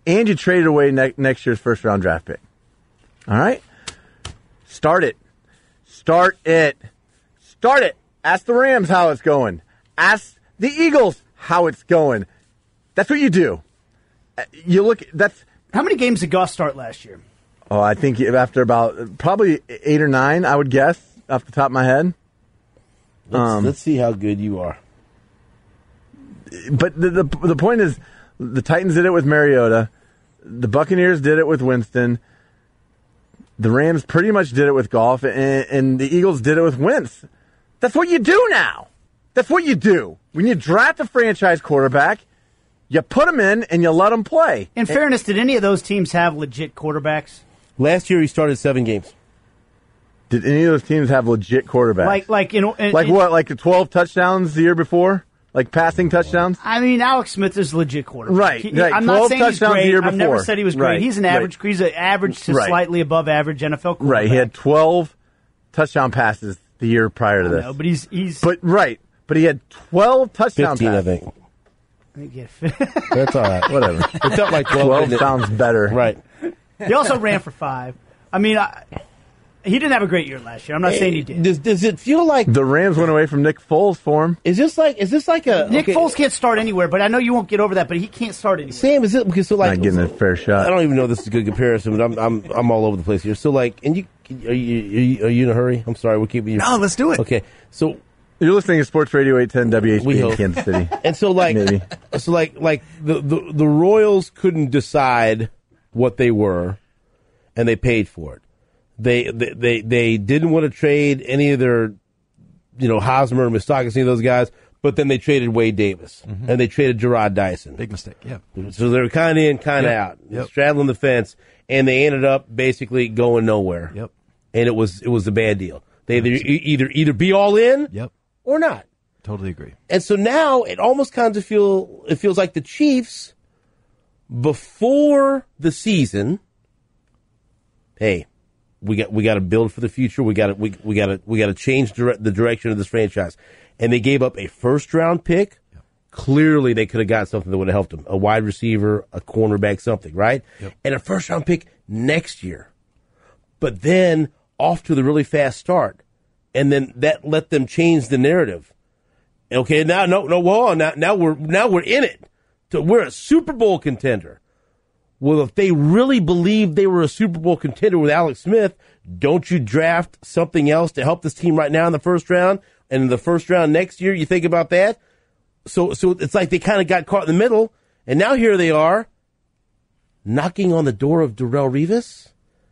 and you traded away ne- next year's first round draft pick. All right? Start it. Start it. Start it. Ask the Rams how it's going. Ask the Eagles how it's going. That's what you do. You look, that's. How many games did Goff start last year? Oh, I think after about probably eight or nine, I would guess, off the top of my head. Let's, Um, let's see how good you are. But the, the the point is, the Titans did it with Mariota. The Buccaneers did it with Winston. The Rams pretty much did it with Goff, and, and the Eagles did it with Wentz. That's what you do now. That's what you do. When you draft a franchise quarterback, you put him in and you let him play. In fairness, did any of those teams have legit quarterbacks? Last year he started seven games. Did any of those teams have legit quarterbacks? Like, like, in, in, like in, what? Like the twelve touchdowns the year before? Like passing touchdowns? I mean, Alex Smith is a legit quarterback. Right, He- right. I'm not twelve saying he's touchdowns great. the year I've never before. said he was great. Right, He's an right. average. He's an average to Right. slightly above average N F L quarterback. Right. He had twelve touchdown passes the year prior to this. No, but he's he's. But right, but he had twelve touchdown Fifteen, passes. I think. I think he had- That's all right. Whatever. It felt like twelve. twelve didn't it? sounds better. Right. He also ran for five. I mean, I, he didn't have a great year last year. I'm not saying he did. Does, does it feel like The Rams went away from Nick Foles for him. is this like is this like a Nick okay, Foles can't start anywhere, but I know you won't get over that. But he can't start anywhere. Sam, is it because so like Not getting a fair shot. I don't even know if this is a good comparison, but I'm I'm I'm all over the place here. So like, and you are you are you, are you in a hurry? I'm sorry, we're keeping you. No, let's do it. Okay, so You're listening to Sports Radio eight ten W H We B in hope. Kansas City. and so like Maybe. so like like the, the the Royals couldn't decide what they were, and they paid for it. They they they, they didn't want to trade any of their, you know, Hosmer or Moustakas, any of those guys. But then they traded Wade Davis and they traded Gerard Dyson. Big mistake. Yeah. So they were kind of in, kind of Yep. out, Yep. straddling the fence, and they ended up basically going nowhere. Yep. And it was it was a bad deal. They either either either be all in, Yep. or not. Totally agree. And so now it almost kind of feel it feels like the Chiefs before the season. Hey, we got we got to build for the future. We got to we we got to we got to change dire- the direction of this franchise. And they gave up a first round pick. Yep. Clearly, they could have got something that would have helped them: a wide receiver, a cornerback, something, right? Yep. And a first round pick next year. But then off to the really fast start, and then that let them change the narrative. Okay, now no no hold on, now now we're now we're in it. So we're a Super Bowl contender. Well, if they really believed they were a Super Bowl contender with Alex Smith, don't you draft something else to help this team right now in the first round, and in the first round next year you think about that? So so it's like they kind of got caught in the middle, and now here they are knocking on the door of Darrelle Revis.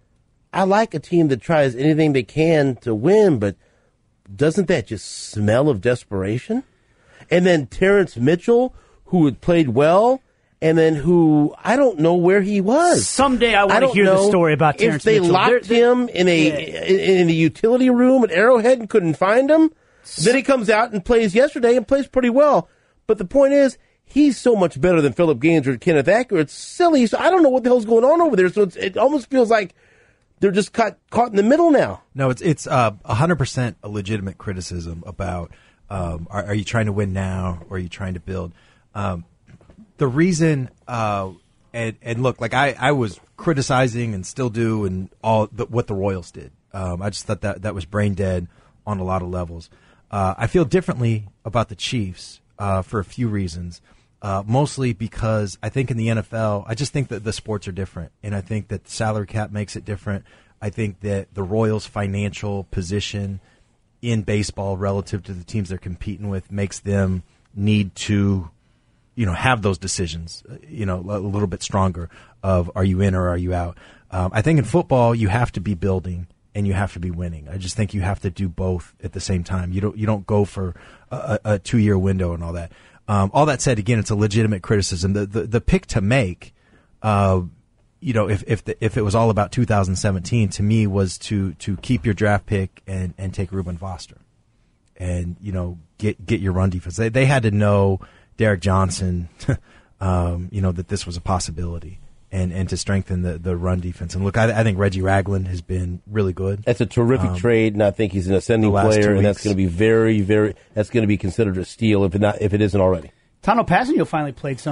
I like a team that tries anything they can to win, but doesn't that just smell of desperation? And then Terrence Mitchell, who had played well, and then who I don't know where he was. Someday I want to don't hear the know story about Terrence if they Mitchell. locked They're- him in a Yeah. in, in the utility room at Arrowhead and couldn't find him. Then he comes out and plays yesterday and plays pretty well. But the point is, he's so much better than Philip Gaines or Kenneth Acker. It's silly. So I don't know what the hell's going on over there. So it's, it almost feels like they're just caught caught in the middle now. No, it's it's uh, one hundred percent a legitimate criticism about um, are, are you trying to win now or are you trying to build? Um, the reason, uh, and, and look, like I, I was criticizing and still do and all the, what the Royals did. Um, I just thought that that was brain dead on a lot of levels. Uh, I feel differently about the Chiefs uh, for a few reasons. Uh, mostly because I think in the N F L, I just think that the sports are different. And I think that the salary cap makes it different. I think that the Royals' financial position in baseball relative to the teams they're competing with makes them need to, you know, have those decisions, you know, a little bit stronger of are you in or are you out. Um, I think in football, you have to be building and you have to be winning. I just think you have to do both at the same time. You don't, you don't go for a, a two-year window and all that. Um, all that said, again, it's a legitimate criticism. The the, the pick to make, uh, you know, if if the, if it was all about two thousand seventeen, to me was to to keep your draft pick and, and take Reuben Foster, and you know get get your run defense. They they had to know Derek Johnson, um, you know that this was a possibility, and, and to strengthen the, the run defense. And look, I, I think Reggie Ragland has been really good. That's a terrific Um, trade, and I think he's an ascending the last player, two and that's weeks. going to be very, very. That's going to be considered a steal if it not if it isn't already. Tano Passanio finally played some.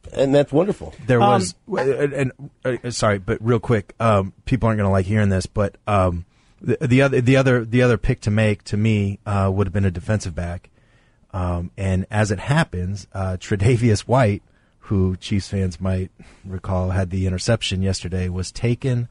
and that's wonderful. There Um, was, and, and uh, sorry, but real quick, um, people aren't going to like hearing this, but um, the, the other, the other, the other pick to make to me uh, would have been a defensive back, um, and as it happens, uh, Tre'Davious White, who Chiefs fans might recall had the interception yesterday, was taken.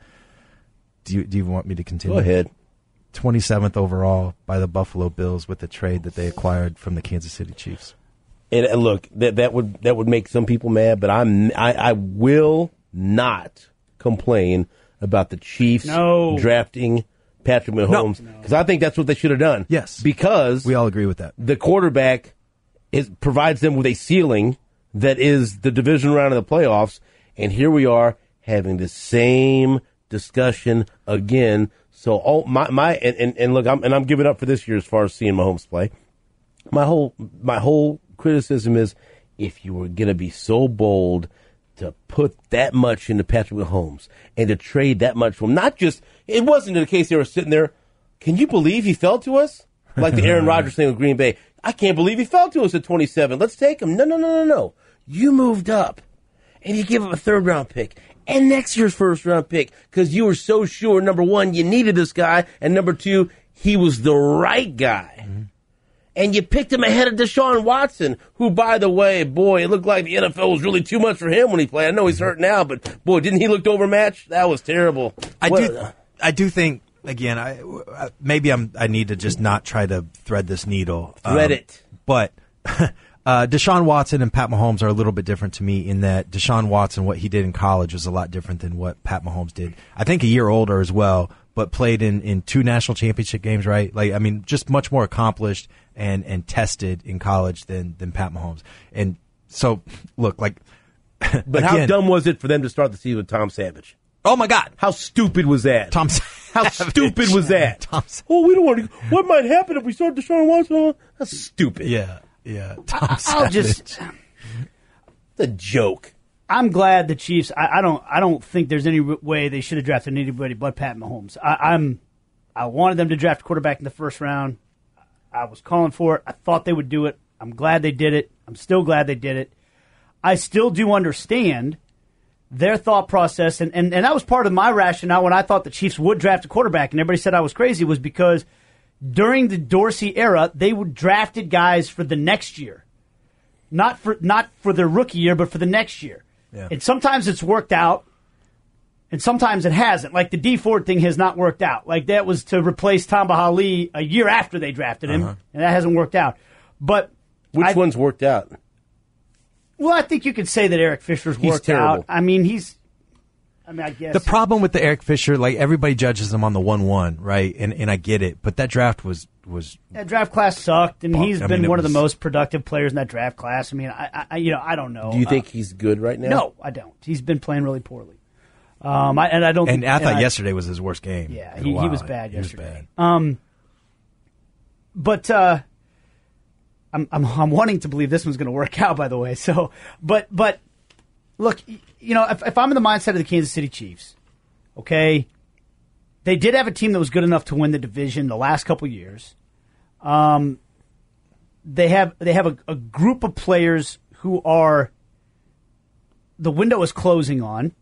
Do you do you want me to continue? Go ahead. twenty-seventh overall by the Buffalo Bills with the trade that they acquired from the Kansas City Chiefs. And, and look, that that would that would make some people mad, but I'm I, I will not complain about the Chiefs No. drafting Patrick Mahomes because I think that's what they should have done. Yes. because We all agree with that. the quarterback is provides them with a ceiling that is the division round of the playoffs, and here we are having the same discussion again. So all my my and, and, and look, I'm and I'm giving up for this year as far as seeing Mahomes play. My whole my whole criticism is if you were going to be so bold to put that much into Patrick Mahomes and to trade that much from him, not just it wasn't the case they were sitting there. Can you believe he fell to us like the Aaron Rodgers thing with Green Bay? I can't believe he fell to us at twenty-seven. Let's take him. No, no, no, no, no. You moved up, and you give him a third round pick and next year's first round pick because you were so sure, number one, you needed this guy, and number two, he was the right guy. Mm-hmm. And you picked him ahead of Deshaun Watson, who, by the way, boy, it looked like the N F L was really too much for him when he played. I know he's hurt now, but, boy, didn't he look overmatched? That was terrible. I What- do. I do think again. I maybe I'm. I need to just not try to thread this needle. Thread um, it. But uh, Deshaun Watson and Pat Mahomes are a little bit different to me in that Deshaun Watson, what he did in college, was a lot different than what Pat Mahomes did. I think a year older as well, but played in, in two national championship games. Right? Like I mean, just much more accomplished and and tested in college than than Pat Mahomes. And so, look, like. But how again, dumb was it for them to start the season with Tom Savage? Oh my God! How stupid was that? Tom How Savage. stupid was that? Tom Sa- Oh, we don't want to. What might happen if we start Deshaun Watson? That's stupid. Yeah, yeah. Tom I'll Savage. just. It's a joke. I'm glad the Chiefs. I, I don't. I don't think there's any way they should have drafted anybody but Pat Mahomes. I, I'm. I wanted them to draft a quarterback in the first round. I was calling for it. I thought they would do it. I'm glad they did it. I'm still glad they did it. I still do understand their thought process, and, and, and that was part of my rationale when I thought the Chiefs would draft a quarterback, and everybody said I was crazy, was because during the Dorsey era, they would drafted guys for the next year. Not for not for their rookie year, but for the next year. Yeah. And sometimes it's worked out, and sometimes it hasn't. Like the D Ford thing has not worked out. Like that was to replace Tamba Hali a year after they drafted him, Uh-huh. and that hasn't worked out. But Which I, one's worked out? Well, I think you could say that Eric Fisher's He's worked terrible. out. I mean, he's. I mean, I guess The problem with the Eric Fisher, like everybody judges him on the one one, right? And and I get it, but that draft was was that draft class sucked, and Well, he's I been mean, it one of was- the most productive players in that draft class. I mean, I, I you know, I don't know. Do you think Uh, he's good right now? no, I don't. He's been playing really poorly. Um, I, and I don't. and think, I thought and yesterday was his worst game. Yeah, in a he, he while. was bad He was yesterday. bad. Um, but uh, I'm, I'm I'm wanting to believe this one's going to work out. By the way, so but but look, you know, if, if I'm in the mindset of the Kansas City Chiefs, okay, they did have a team that was good enough to win the division the last couple years. Um, they have they have a, a group of players who are the window is closing on.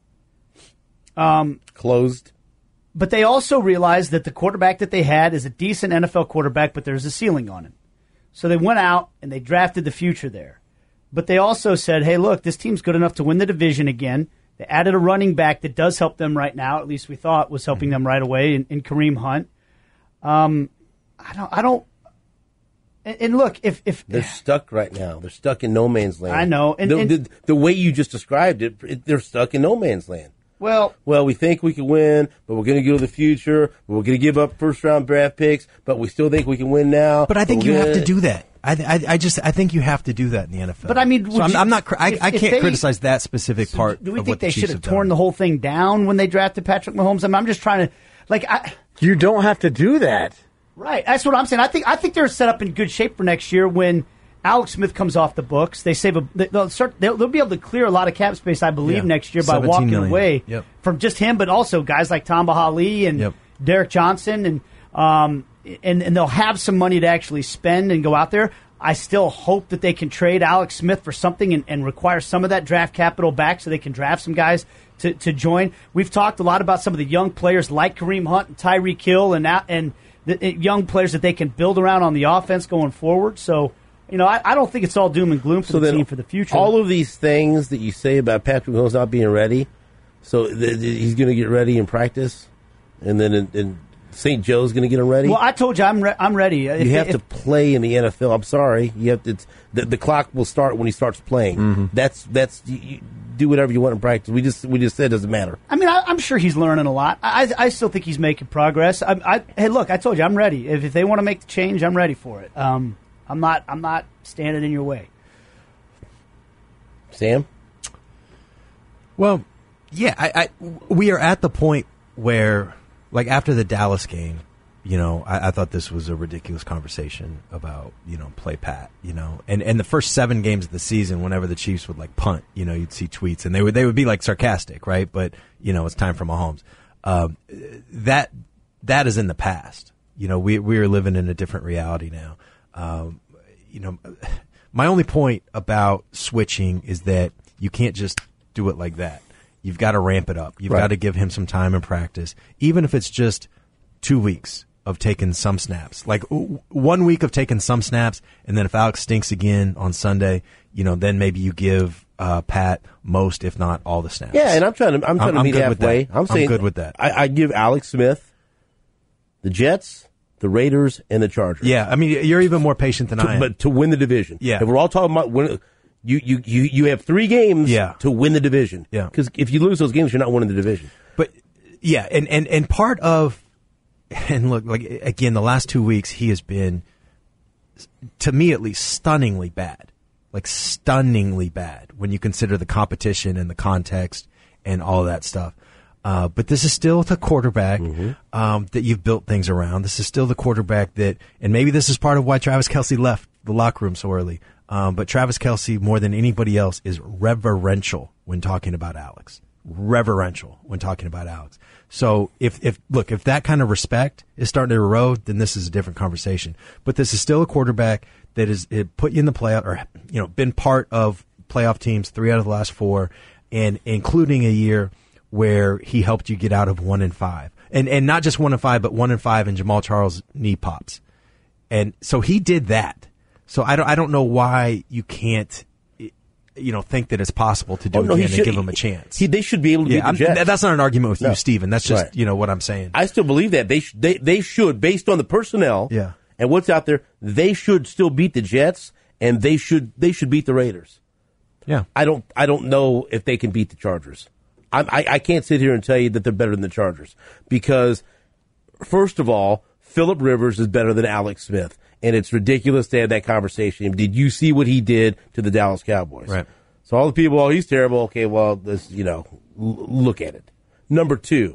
Um, Closed. But they also realized that the quarterback that they had is a decent N F L quarterback, but there's a ceiling on him. So they went out and they drafted the future there. But they also said, hey, look, this team's good enough to win the division again. They added a running back that does help them right now, at least we thought was helping them right away in, in Kareem Hunt. Um, I don't, I don't, and, and look, if, if They're stuck right now. They're stuck in no man's land. I know, and- the, and- the, the way you just described it, it, they're stuck in no man's land. well, Well, we think we can win, but we're going to go to the future. We're going to give up first round draft picks, but we still think we can win now. But I think we're you have gonna- to do that. I, I I just I think you have to do that in the N F L. But I mean, so would I'm, you- I'm not. cr- I, if- I if can't they- criticize that specific part. do we of think what the they Chiefs should have torn done. the whole thing down when they drafted Patrick Mahomes? I mean, I'm just trying to, like, I. You don't have to do that. Right, that's what I'm saying. I think I think they're set up in good shape for next year when Alex Smith comes off the books. They save a they'll start they'll, they'll be able to clear a lot of cap space, I believe, Yeah. next year by seventeen walking million. away Yep. from just him, but also guys like Tamba Hali and Yep. Derek Johnson and um, and, and they'll have some money to actually spend and go out there. I still hope that they can trade Alex Smith for something and, and require some of that draft capital back so they can draft some guys to, to join. We've talked a lot about some of the young players like Kareem Hunt and Tyreek Hill and and the young players that they can build around on the offense going forward. So, you know, I, I don't think it's all doom and gloom for so the then team for the future. All of these things that you say about Patrick Mahomes not being ready, so th- th- he's going to get ready in practice, and then in, in Saint Joe's going to get him ready. Well, I told you I'm re- I'm ready. If, you have if, to play in the N F L. I'm sorry, you have to. It's, the, the clock will start when he starts playing. Mm-hmm. That's that's you, you do whatever you want in practice. We just we just said it doesn't matter. I mean, I, I'm sure he's learning a lot. I I still think he's making progress. I, I, hey, look, I told you I'm ready. If, if they want to make the change, I'm ready for it. Um, I'm not I'm not standing in your way. Sam? Well, yeah, I, I we are at the point where, like, after the Dallas game, you know, I, I thought this was a ridiculous conversation about, you know, play Pat, you know, and and the first seven games of the season, whenever the Chiefs would like punt, you know, you'd see tweets and they would they would be like sarcastic, right? But you know, it's time for Mahomes. Um, that that is in the past. You know, we we are living in a different reality now. Um, you know, my only point about switching is that you can't just do it like that. You've got to ramp it up. You've Right. got to give him some time in practice, even if it's just two weeks of taking some snaps. Like w- one week of taking some snaps, and then if Alex stinks again on Sunday, you know, then maybe you give uh, Pat most, if not all, the snaps. Yeah, and I'm trying to I'm trying I'm- to I'm meet good with halfway. that. I'm I'm saying good with that. I, I give Alex Smith, the Jets, the Raiders, and the Chargers. Yeah, I mean, you're even more patient than to, I am. but to win the division. Yeah. If we're all talking about win, you, you, you, you have three games Yeah. to win the division. Yeah. Because if you lose those games, you're not winning the division. But yeah, and, and, and part of, and look, like again, the last two weeks he has been, to me at least, stunningly bad. Like stunningly bad when you consider the competition and the context and all of that stuff. Uh, but this is still the quarterback Mm-hmm. um, that you've built things around. This is still the quarterback that, and maybe this is part of why Travis Kelce left the locker room so early. Um, but Travis Kelce, more than anybody else, is reverential when talking about Alex. Reverential when talking about Alex. So if, if look, if that kind of respect is starting to erode, then this is a different conversation. But this is still a quarterback that is it put you in the playoff, or you know, been part of playoff teams three out of the last four, and including a year where he helped you get out of one and five, and and not just one and five, but one and five, and Jamal Charles knee pops, and so he did that. So I don't I don't know why you can't, you know, think that it's possible to do Oh, it no, he again should- and give him a chance. He, they should be able to yeah, beat I'm, the Jets. that's not an argument with No. you, Steven. That's just Right. you know what I'm saying. I still believe that. They, sh- they, they should, based on the personnel Yeah. and what's out there, they should still beat the Jets, and they should they should beat the Raiders. Yeah. I don't I don't know if they can beat the Chargers. I, I, I can't sit here and tell you that they're better than the Chargers because, first of all, Phillip Rivers is better than Alex Smith, and it's ridiculous to have that conversation. Did you see what he did to the Dallas Cowboys? Right. So all the people, oh, he's terrible. Okay, well, this, you know, l- look at it. Number two,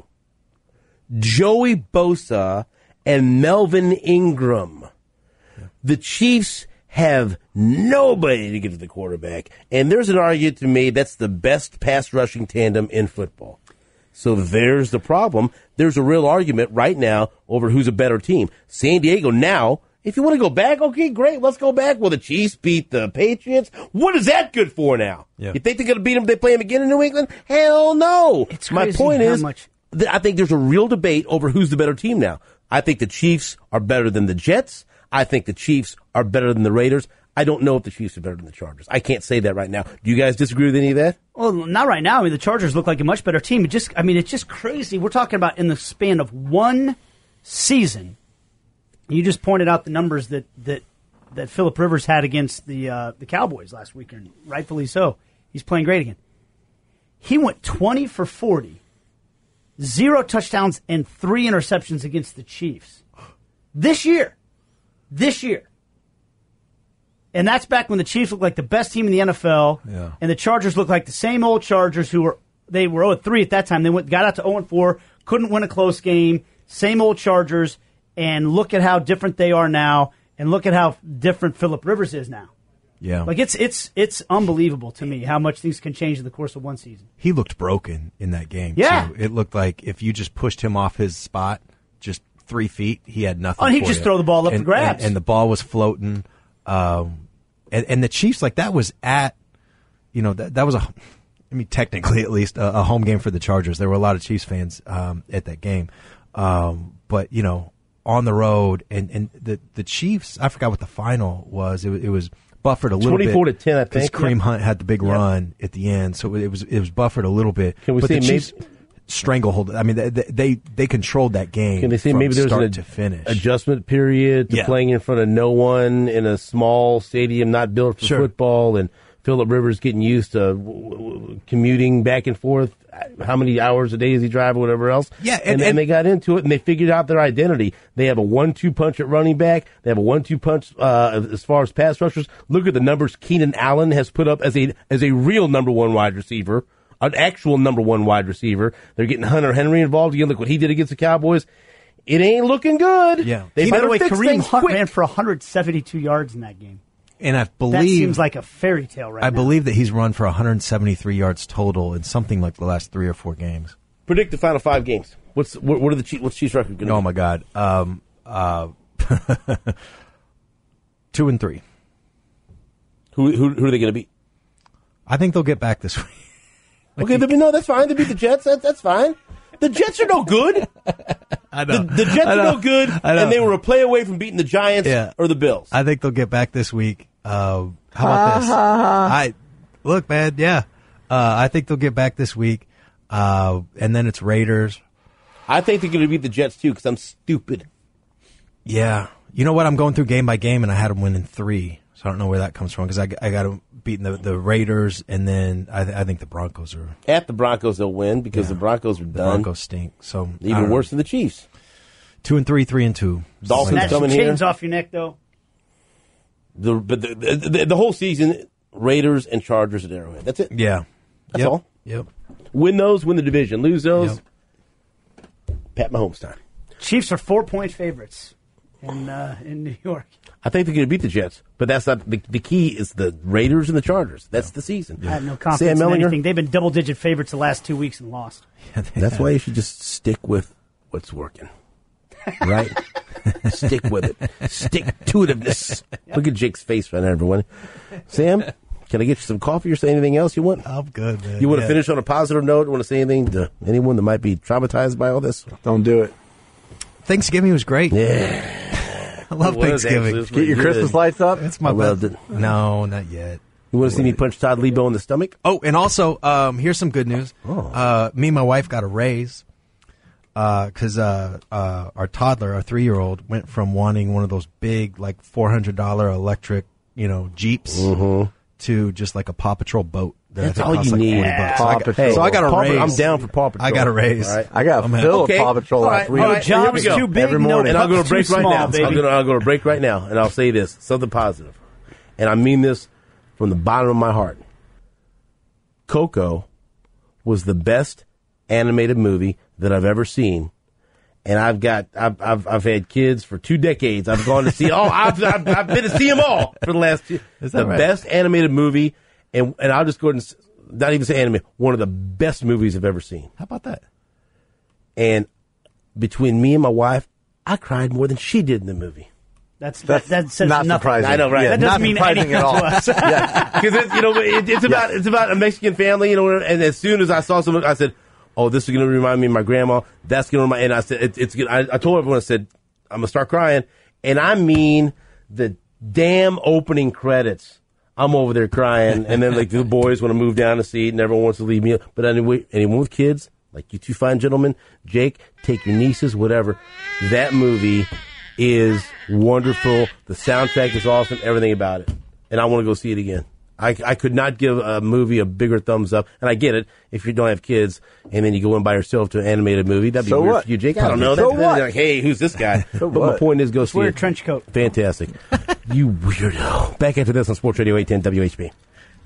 Joey Bosa and Melvin Ingram. The Chiefs have nobody to get to the quarterback, and there's an argument to me that's the best pass rushing tandem in football. So there's the problem. There's a real argument right now over who's a better team. San Diego now, if you want to go back, okay, great, let's go back. Well, the Chiefs beat the Patriots. What is that good for now? Yeah. You think they're going to beat them if they play them again in New England? Hell no. It's My crazy point how is, much- th- I think there's a real debate over who's the better team now. I think the Chiefs are better than the Jets. I think the Chiefs are better than the Raiders. I don't know if the Chiefs are better than the Chargers. I can't say that right now. Do you guys disagree with any of that? Well, not right now. I mean, the Chargers look like a much better team. It just, I mean, it's just crazy. We're talking about in the span of one season. You just pointed out the numbers that that that Phillip Rivers had against the uh, the Cowboys last weekend, rightfully so. He's playing great again. He went twenty for forty, zero touchdowns and three interceptions against the Chiefs this year. This year. And that's back when the Chiefs looked like the best team in the N F L, Yeah. and the Chargers looked like the same old Chargers who were they were oh and three at that time. They went got out to oh and four, couldn't win a close game. Same old Chargers, and look at how different they are now, and look at how different Phillip Rivers is now. Yeah. Like it's it's it's unbelievable to me how much things can change in the course of one season. He looked broken in that game. Yeah. Too. It looked like if you just pushed him off his spot, just three feet, he had nothing. Oh, he'd for just you. throw the ball up and, for grabs. and, and the ball was floating. Um, and, and the Chiefs, like that was at, you know, that that was a, I mean, technically at least a, a home game for the Chargers. There were a lot of Chiefs fans um, at that game, um, but you know, on the road, and, and the the Chiefs, I forgot what the final was. It, was- it was buffered a little bit. twenty-four to ten, I because think. Kareem Yeah. Hunt had the big Yeah. run at the end, so it was it was buffered a little bit. Can we but say the Chiefs maybe- stranglehold? I mean, they they, they controlled that game. Can they say from maybe there's start an to finish? adjustment period to Yeah. playing in front of no one in a small stadium not built for Sure. football, and Phillip Rivers getting used to w- w- commuting back and forth? How many hours a day is he driving, whatever else? Yeah, and, and- and and- they got into it, and they figured out their identity. They have a one-two punch at running back. They have a one-two punch uh, as far as pass rushers. Look at the numbers Keenan Allen has put up as a as a real number one wide receiver, an actual number one wide receiver. They're getting Hunter Henry involved again. Look what he did against the Cowboys. It ain't looking good. Yeah. They By the better way, fix Kareem things Hunt quick. ran for one hundred seventy-two yards in that game. And I That believe seems like a fairy tale right I now. believe that he's run for one hundred seventy-three yards total in something like the last three or four games. Predict the final five games. What's what, what are the Chiefs, what's Chiefs record going to Oh be? my God, um, uh, two and three. Who who, who are they going to beat? I think they'll get back this week. Okay, they, no, that's fine. They beat the Jets. That, that's fine. The Jets are no good. I The, the Jets are no good, I know. and they were a play away from beating the Giants Yeah. or the Bills. I think they'll get back this week. Uh, how about this? I look, man. Yeah, uh, I think they'll get back this week, uh, and then it's Raiders. I think they're going to beat the Jets too because I'm stupid. Yeah, you know what? I'm going through game by game, and I had them winning three. So I don't know where that comes from because I, I got them beating the, the Raiders, and then I, I think the Broncos are At the Broncos, they'll win because Yeah. the Broncos are the done. Broncos stink. So I Even don't know. worse than the Chiefs. Two and three, three and two. Dolphins Snatch coming the here. chains off your neck, though. The, but the, the, the, the whole season, Raiders and Chargers at Arrowhead. That's it. Yeah, That's Yep. all. Yep. Win those, win the division. Lose those, Yep. Pat Mahomes time. Chiefs are four-point favorites in uh, in New York. I think they're going to beat the Jets, but that's not the, the key. Is the Raiders and the Chargers. That's the season. I have no confidence Sam in Ellinger. anything. They've been double-digit favorites the last two weeks and lost. That's why you should just stick with what's working. Right? Stick with it. Stick-to-itiveness. Look at Jake's face right now, everyone. Sam, can I get you some coffee or say anything else you want? I'm good, man. You want to Yeah. finish on a positive note? Want to say anything to anyone that might be traumatized by all this? Don't do it. Thanksgiving was great. Yeah. I love It was Thanksgiving. actually. Get your Good. Christmas lights up. It's my I loved best- it. No, not yet. You want to see me punch Todd Lebo in the stomach? Oh, and also, um, here's some good news. Oh. Uh, me and my wife got a raise because uh, uh, our toddler, our three-year-old, went from wanting one of those big, like four hundred dollar electric, you know, Jeeps to just like a Paw Patrol boat. that I That's think all costs you like need. forty bucks. Paw So I got- Patrol. So I got a Paw- raise. I'm down for Paw Patrol. I got a raise. All right. I got I'm a in. bill Okay. of Paw Patrol All last right. week. All right. Job's Here we go. too big, Every no morning. And I'll go to pups break too right small, now. baby. I'm going to I'll go to break right now, and I'll say this: something positive, and I mean this from the bottom of my heart. Coco was the best animated movie that I've ever seen, and I've got I've I've, I've had kids for two decades. I've gone to see oh I've, I've I've been to see them all for the last two. Is that the right? best animated movie, and and I'll just go ahead and s- not even say anime. One of the best movies I've ever seen. How about that? And between me and my wife, I cried more than she did in the movie. That's, That's that, that says not nothing. surprising. I know, right? Yeah, That not doesn't mean surprising anything at all. to us. Because it's you know it, it's about it's about a Mexican family, you know. And as soon as I saw something, I said, "Oh, this is going to remind me of my grandma." That's going to remind. And I said, it, "It's." Good. I, I told everyone, I said, "I'm gonna start crying," and I mean the damn opening credits. I'm over there crying, and then like the boys want to move down the seat, and everyone wants to leave me. But anyway, anyone with kids, like you two fine gentlemen, Jake, take your nieces, whatever. That movie is wonderful. The soundtrack is awesome. Everything about it, and I want to go see it again. I, I could not give a movie a bigger thumbs up, and I get it. If you don't have kids, and then you go in by yourself to an animated movie, that'd be So weird what? for you, Jake. I don't know. So That's what? like, hey, who's this guy? So but my what? point is, go see Wear a it. trench coat. Fantastic. You weirdo. Back after this on Sports Radio eight ten W H B.